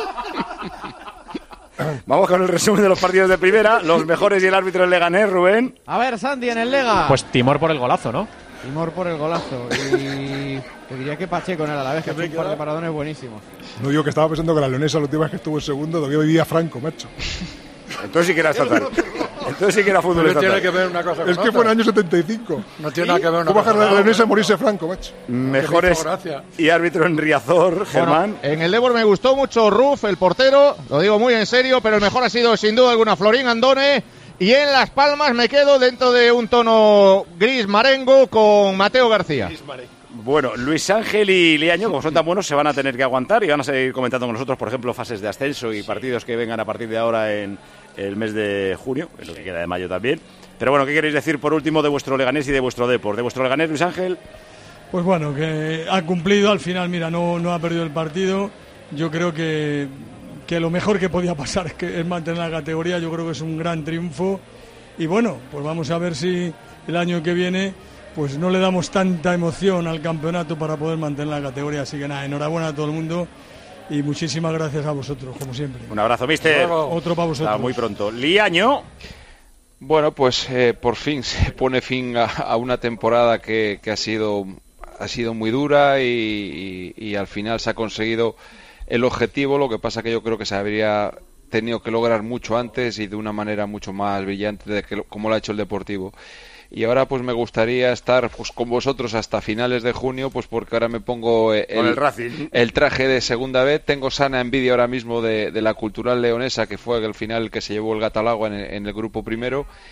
Vamos con el resumen de los partidos de primera. Los mejores y el árbitro del Leganés, Rubén. A ver, Santi, en el Lega. Pues Timor por el golazo, ¿no? Timor por el golazo. Y te diría que Pacheco en el Alavés, que ha hecho un par de paradones buenísimos. No digo que estaba pensando que la leonesa la última vez que estuvo en segundo todavía vivía Franco, macho. Entonces sí que era estatal. Entonces sí que era fútbol No estatal. tiene que ver una cosa con Es que otra. fue en el año setenta y cinco. No tiene nada que ver una ¿Cómo cosa bajar la con la leonesa y otra. morirse Franco, macho? Mejores Gracias. y árbitro en Riazor, Germán. Bueno, en el Depor me gustó mucho Ruf, el portero, lo digo muy en serio, pero el mejor ha sido sin duda alguna Florín Andone. Y en Las Palmas me quedo dentro de un tono gris marengo con Mateo García. Bueno, Luis Ángel y Liaño, como son tan buenos, se van a tener que aguantar y van a seguir comentando con nosotros, por ejemplo, fases de ascenso y partidos que vengan a partir de ahora en el mes de junio, en lo que queda de mayo también. Pero bueno, ¿qué queréis decir por último de vuestro Leganés y de vuestro Depor? ¿De vuestro Leganés, Luis Ángel? Pues bueno, que ha cumplido al final, mira, no, no ha perdido el partido. Yo creo que, que lo mejor que podía pasar es, que, es mantener la categoría. Yo creo que es un gran triunfo. Y bueno, pues vamos a ver si el año que viene pues no le damos tanta emoción al campeonato para poder mantener la categoría. Así que nada, enhorabuena a todo el mundo y muchísimas gracias a vosotros, como siempre. Un abrazo, mister. Otro para vosotros. Hasta muy pronto. Liaño. Bueno, pues eh, por fin se pone fin a, a una temporada que, que ha sido ha sido muy dura y, y, y al final se ha conseguido el objetivo. Lo que pasa que yo creo que se habría tenido que lograr mucho antes y de una manera mucho más brillante de que lo, como lo ha hecho el Deportivo. Y ahora pues me gustaría estar pues con vosotros hasta finales de junio, pues porque ahora me pongo el, Con el Racing. el traje de segunda vez. Tengo sana envidia ahora mismo de, de la Cultural Leonesa, que fue el final que se llevó el gato al agua en el, en el grupo primero.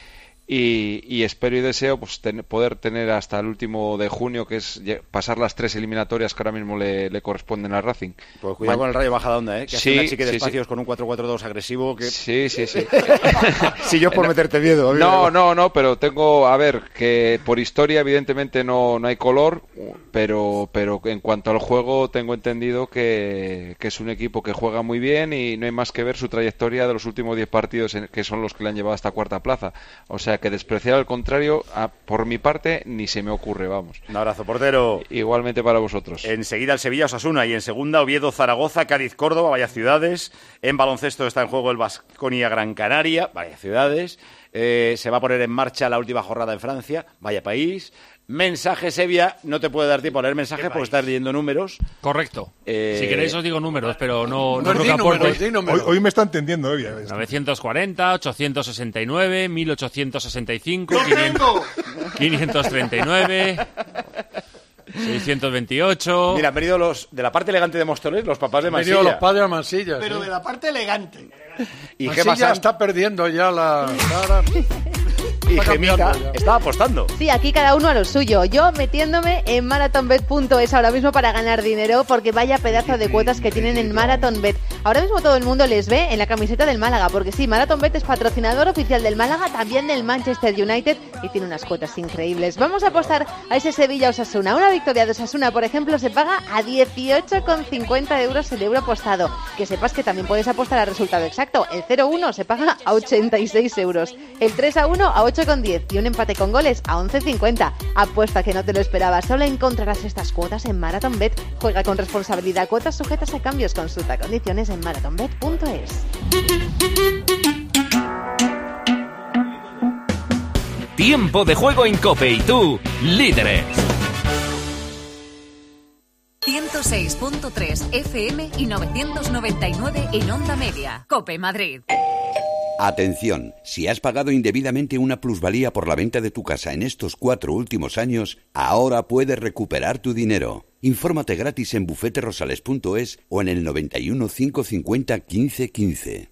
Y, y espero y deseo pues ten, poder tener hasta el último de junio, que es pasar las tres eliminatorias que ahora mismo le, le corresponden al Racing. Pues cuidado Man... con el Rayo Bajada Onda, ¿eh? Que sí, hace una chique de sí, espacios sí. con un cuatro cuatro dos agresivo. Que... Sí, sí, sí. Si yo por no, meterte miedo. No, no, no, pero tengo, a ver, que por historia evidentemente no, no hay color, pero, pero en cuanto al juego tengo entendido que, que es un equipo que juega muy bien y no hay más que ver su trayectoria de los últimos diez partidos en, que son los que le han llevado hasta cuarta plaza. O sea que despreciar al contrario, a, por mi parte, ni se me ocurre, vamos. Un abrazo, portero. Igualmente para vosotros. Enseguida el Sevilla Osasuna y en segunda Oviedo Zaragoza, Cádiz Córdoba, vaya ciudades. En baloncesto está en juego el Baskonia Gran Canaria, vaya ciudades. Eh, se va a poner en marcha la última jornada en Francia, vaya país. Mensaje, Sevilla, no te puede dar tiempo a leer mensajes porque estás leyendo números. Correcto. Eh... Si queréis os digo números, pero no, no, no creo que aporte. Hoy, hoy me está entendiendo, Evia. novecientos cuarenta, ochocientos sesenta y nueve, mil ochocientos sesenta y cinco, quinientos treinta y nueve, seiscientos veintiocho... Mira, han venido los de la parte elegante de Móstoles, los papás de Mansilla. Han venido los padres de Mansilla. Pero ¿sí? de la parte elegante. Y Mansilla Gemma está perdiendo ya la... Y Gemita estaba apostando. Sí, aquí cada uno a lo suyo. Yo metiéndome en marathonbet punto es ahora mismo para ganar dinero, porque vaya pedazo de cuotas que tienen en MarathonBet. Ahora mismo todo el mundo les ve en la camiseta del Málaga, porque sí, MarathonBet es patrocinador oficial del Málaga, también del Manchester United, y tiene unas cuotas increíbles. Vamos a apostar a ese Sevilla-Osasuna. Una victoria de Osasuna, por ejemplo, se paga a dieciocho con cincuenta euros el euro apostado. Que sepas que también puedes apostar al resultado exacto. El cero uno se paga a ochenta y seis euros. El tres a uno a ocho con diez y un empate con goles a once cincuenta. Apuesta que no te lo esperabas. Solo encontrarás estas cuotas en MarathonBet. Juega con responsabilidad. Cuotas sujetas a cambios. Consulta condiciones en marathonbet punto es. Tiempo de juego en COPE y tú, líderes. ciento seis punto tres F M y novecientos noventa y nueve en Onda Media. COPE Madrid. Atención, si has pagado indebidamente una plusvalía por la venta de tu casa en estos cuatro últimos años, ahora puedes recuperar tu dinero. Infórmate gratis en bufete rosales punto es o en el noventa y uno, cinco cincuenta, quince quince.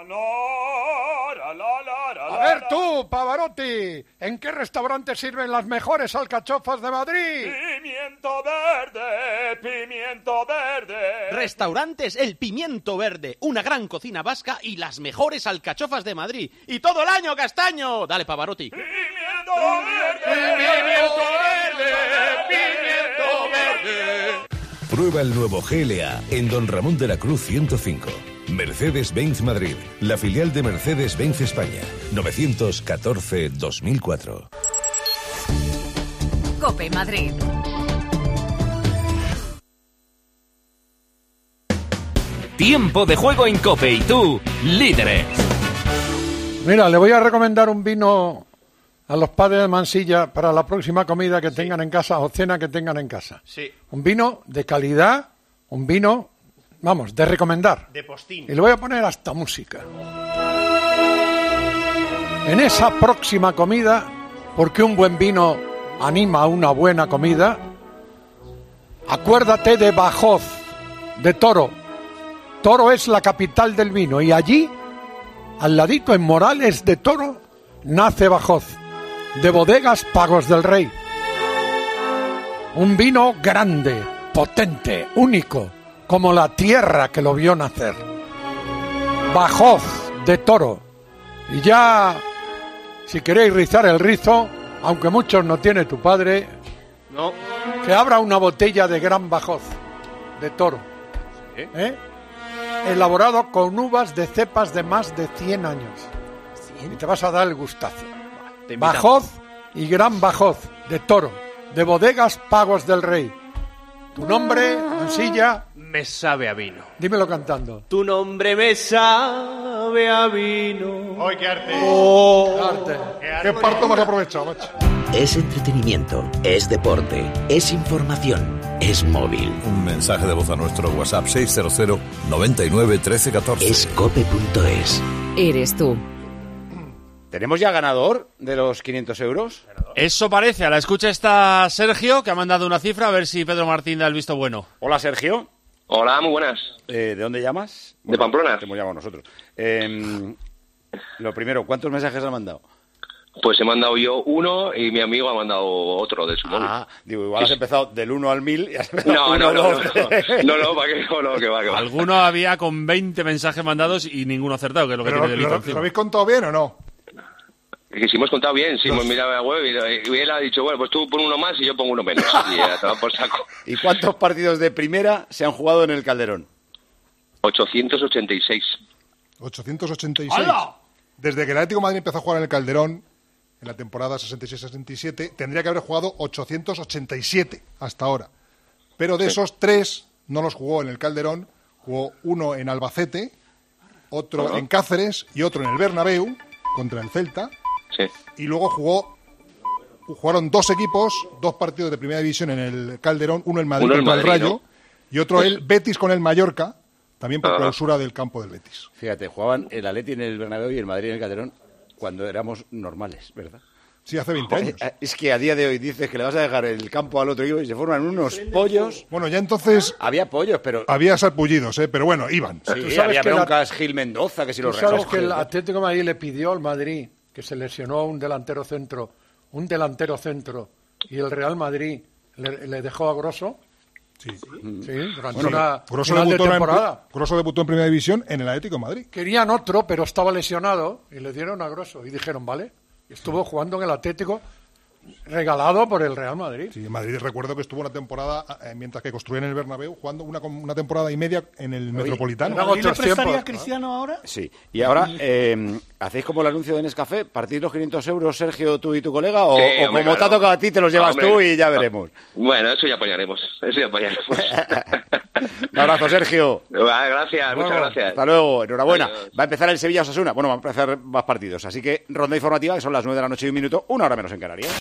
A ver tú, Pavarotti, ¿en qué restaurante sirven las mejores alcachofas de Madrid? Pimiento verde, pimiento verde. Restaurantes El Pimiento Verde, una gran cocina vasca y las mejores alcachofas de Madrid. ¡Y todo el año castaño! Dale, Pavarotti. Pimiento verde, pimiento verde, pimiento verde. Prueba el nuevo G L A en Don Ramón de la Cruz ciento cinco. Mercedes-Benz Madrid, la filial de Mercedes-Benz España. novecientos catorce dos mil cuatro. COPE Madrid. Tiempo de juego en COPE y tú, líderes. Mira, le voy a recomendar un vino a los padres de Mansilla para la próxima comida que sí. tengan en casa o cena que tengan en casa. Sí. Un vino de calidad, un vino, vamos, de recomendar. De postín. Y le voy a poner hasta música. En esa próxima comida, porque un buen vino anima a una buena comida, acuérdate de Bajós, de Toro. Toro es la capital del vino y allí, al ladito en Morales de Toro, nace Bajós, de Bodegas Pagos del Rey. Un vino grande, potente, único, como la tierra que lo vio nacer. Bajós de Toro. Y ya, si queréis rizar el rizo, aunque muchos no tiene tu padre, no. que abra una botella de Gran Bajós de Toro. ¿Sí? ¿Eh? Elaborado con uvas de cepas de más de cien años. ¿Sí? Y te vas a dar el gustazo. Bajós y Gran Bajós de Toro, de Bodegas Pagos del Rey. Tu nombre, Mansilla. Me sabe a vino. Dímelo cantando. Tu nombre me sabe a vino. ¡Ay, qué arte! ¡Oh! ¡Qué arte! ¡Qué, arte. ¿Qué parto más aprovechado, macho? Es entretenimiento, es deporte, es información, es móvil. Un mensaje de voz a nuestro WhatsApp seis cero cero, noventa y nueve, trece, catorce. Es cope punto es. Eres tú. ¿Tenemos ya ganador de los quinientos euros? Eso parece. A la escucha está Sergio, que ha mandado una cifra, a ver si Pedro Martín da el visto bueno. Hola, Sergio. Hola, muy buenas. Eh, ¿De dónde llamas? Bueno, de Pamplona. Te hemos llamado nosotros. Eh, lo primero, ¿cuántos mensajes has mandado? Pues he mandado yo uno y mi amigo ha mandado otro de su móvil. Ah, digo, igual has empezado del uno al mil y has empezado No, uno, no, no, dos, no, no, no, ¿para qué? No, no, que va, que va. Alguno había con veinte mensajes mandados y ninguno acertado, que es lo que Pero, tiene delito ¿lo, encima. ¿Lo habéis contado bien o no? Que si hemos contado bien, si hemos mirado la web y, y él ha dicho, bueno, pues tú pon uno más y yo pongo uno menos. Y ya te va por saco. ¿Y cuántos partidos de primera se han jugado en el Calderón? ochocientos ochenta y seis. ochocientos ochenta y seis. ¡Hala! Desde que el Atlético de Madrid empezó a jugar en el Calderón, en la temporada sesenta y seis sesenta y siete, tendría que haber jugado ochocientos ochenta y siete hasta ahora. Pero de esos tres no los jugó en el Calderón, jugó uno en Albacete, otro Ajá. en Cáceres y otro en el Bernabéu contra el Celta. Sí. Y luego jugó jugaron dos equipos, dos partidos de primera división en el Calderón, uno en Madrid Uno en contra el Madrid, Rayo ¿no? y otro el Betis con el Mallorca, también por Ajá. clausura del campo del Betis. Fíjate, jugaban el Atleti en el Bernabéu y el Madrid en el Calderón cuando éramos normales, ¿verdad? Sí, hace veinte años. Es que a día de hoy dices que le vas a dejar el campo al otro equipo y se forman unos pollos. Bueno, ya entonces... Había pollos, pero... Había sarpullidos, ¿eh? Pero bueno, iban. Sí, había broncas, la... Gil Mendoza, que si ¿Tú los sabes recoge. que el Atlético de Madrid le pidió al Madrid que se lesionó un delantero centro, un delantero centro, y el Real Madrid le, le dejó a Grosso? Sí. Sí, durante Bueno, una Grosso final de debutó, temporada. en, Grosso debutó en Primera División en el Atlético de Madrid. Querían otro, pero estaba lesionado, y le dieron a Grosso, y dijeron, vale. Y estuvo jugando en el Atlético, regalado por el Real Madrid. Sí, en Madrid recuerdo que estuvo una temporada, eh, mientras que construían el Bernabéu, jugando una, una temporada y media en el Oye, Metropolitano. ¿Y le prestaría a Cristiano ahora? Sí. Y ahora, eh, ¿hacéis como el anuncio de Nescafé? ¿Partís los quinientos euros, Sergio, tú y tu colega? ¿O, Sí, o hombre, como te ha claro. tocado a ti, te los llevas Hombre. tú y ya veremos? Bueno, eso ya apoyaremos. Eso ya apoyaremos. Un abrazo, Sergio. Vale, gracias, muchas gracias. Hasta luego, enhorabuena. Adiós. Va a empezar el Sevilla-Osasuna. Bueno, va a empezar más partidos. Así que ronda informativa, que son las nueve de la noche y un minuto, una hora menos en Canarias.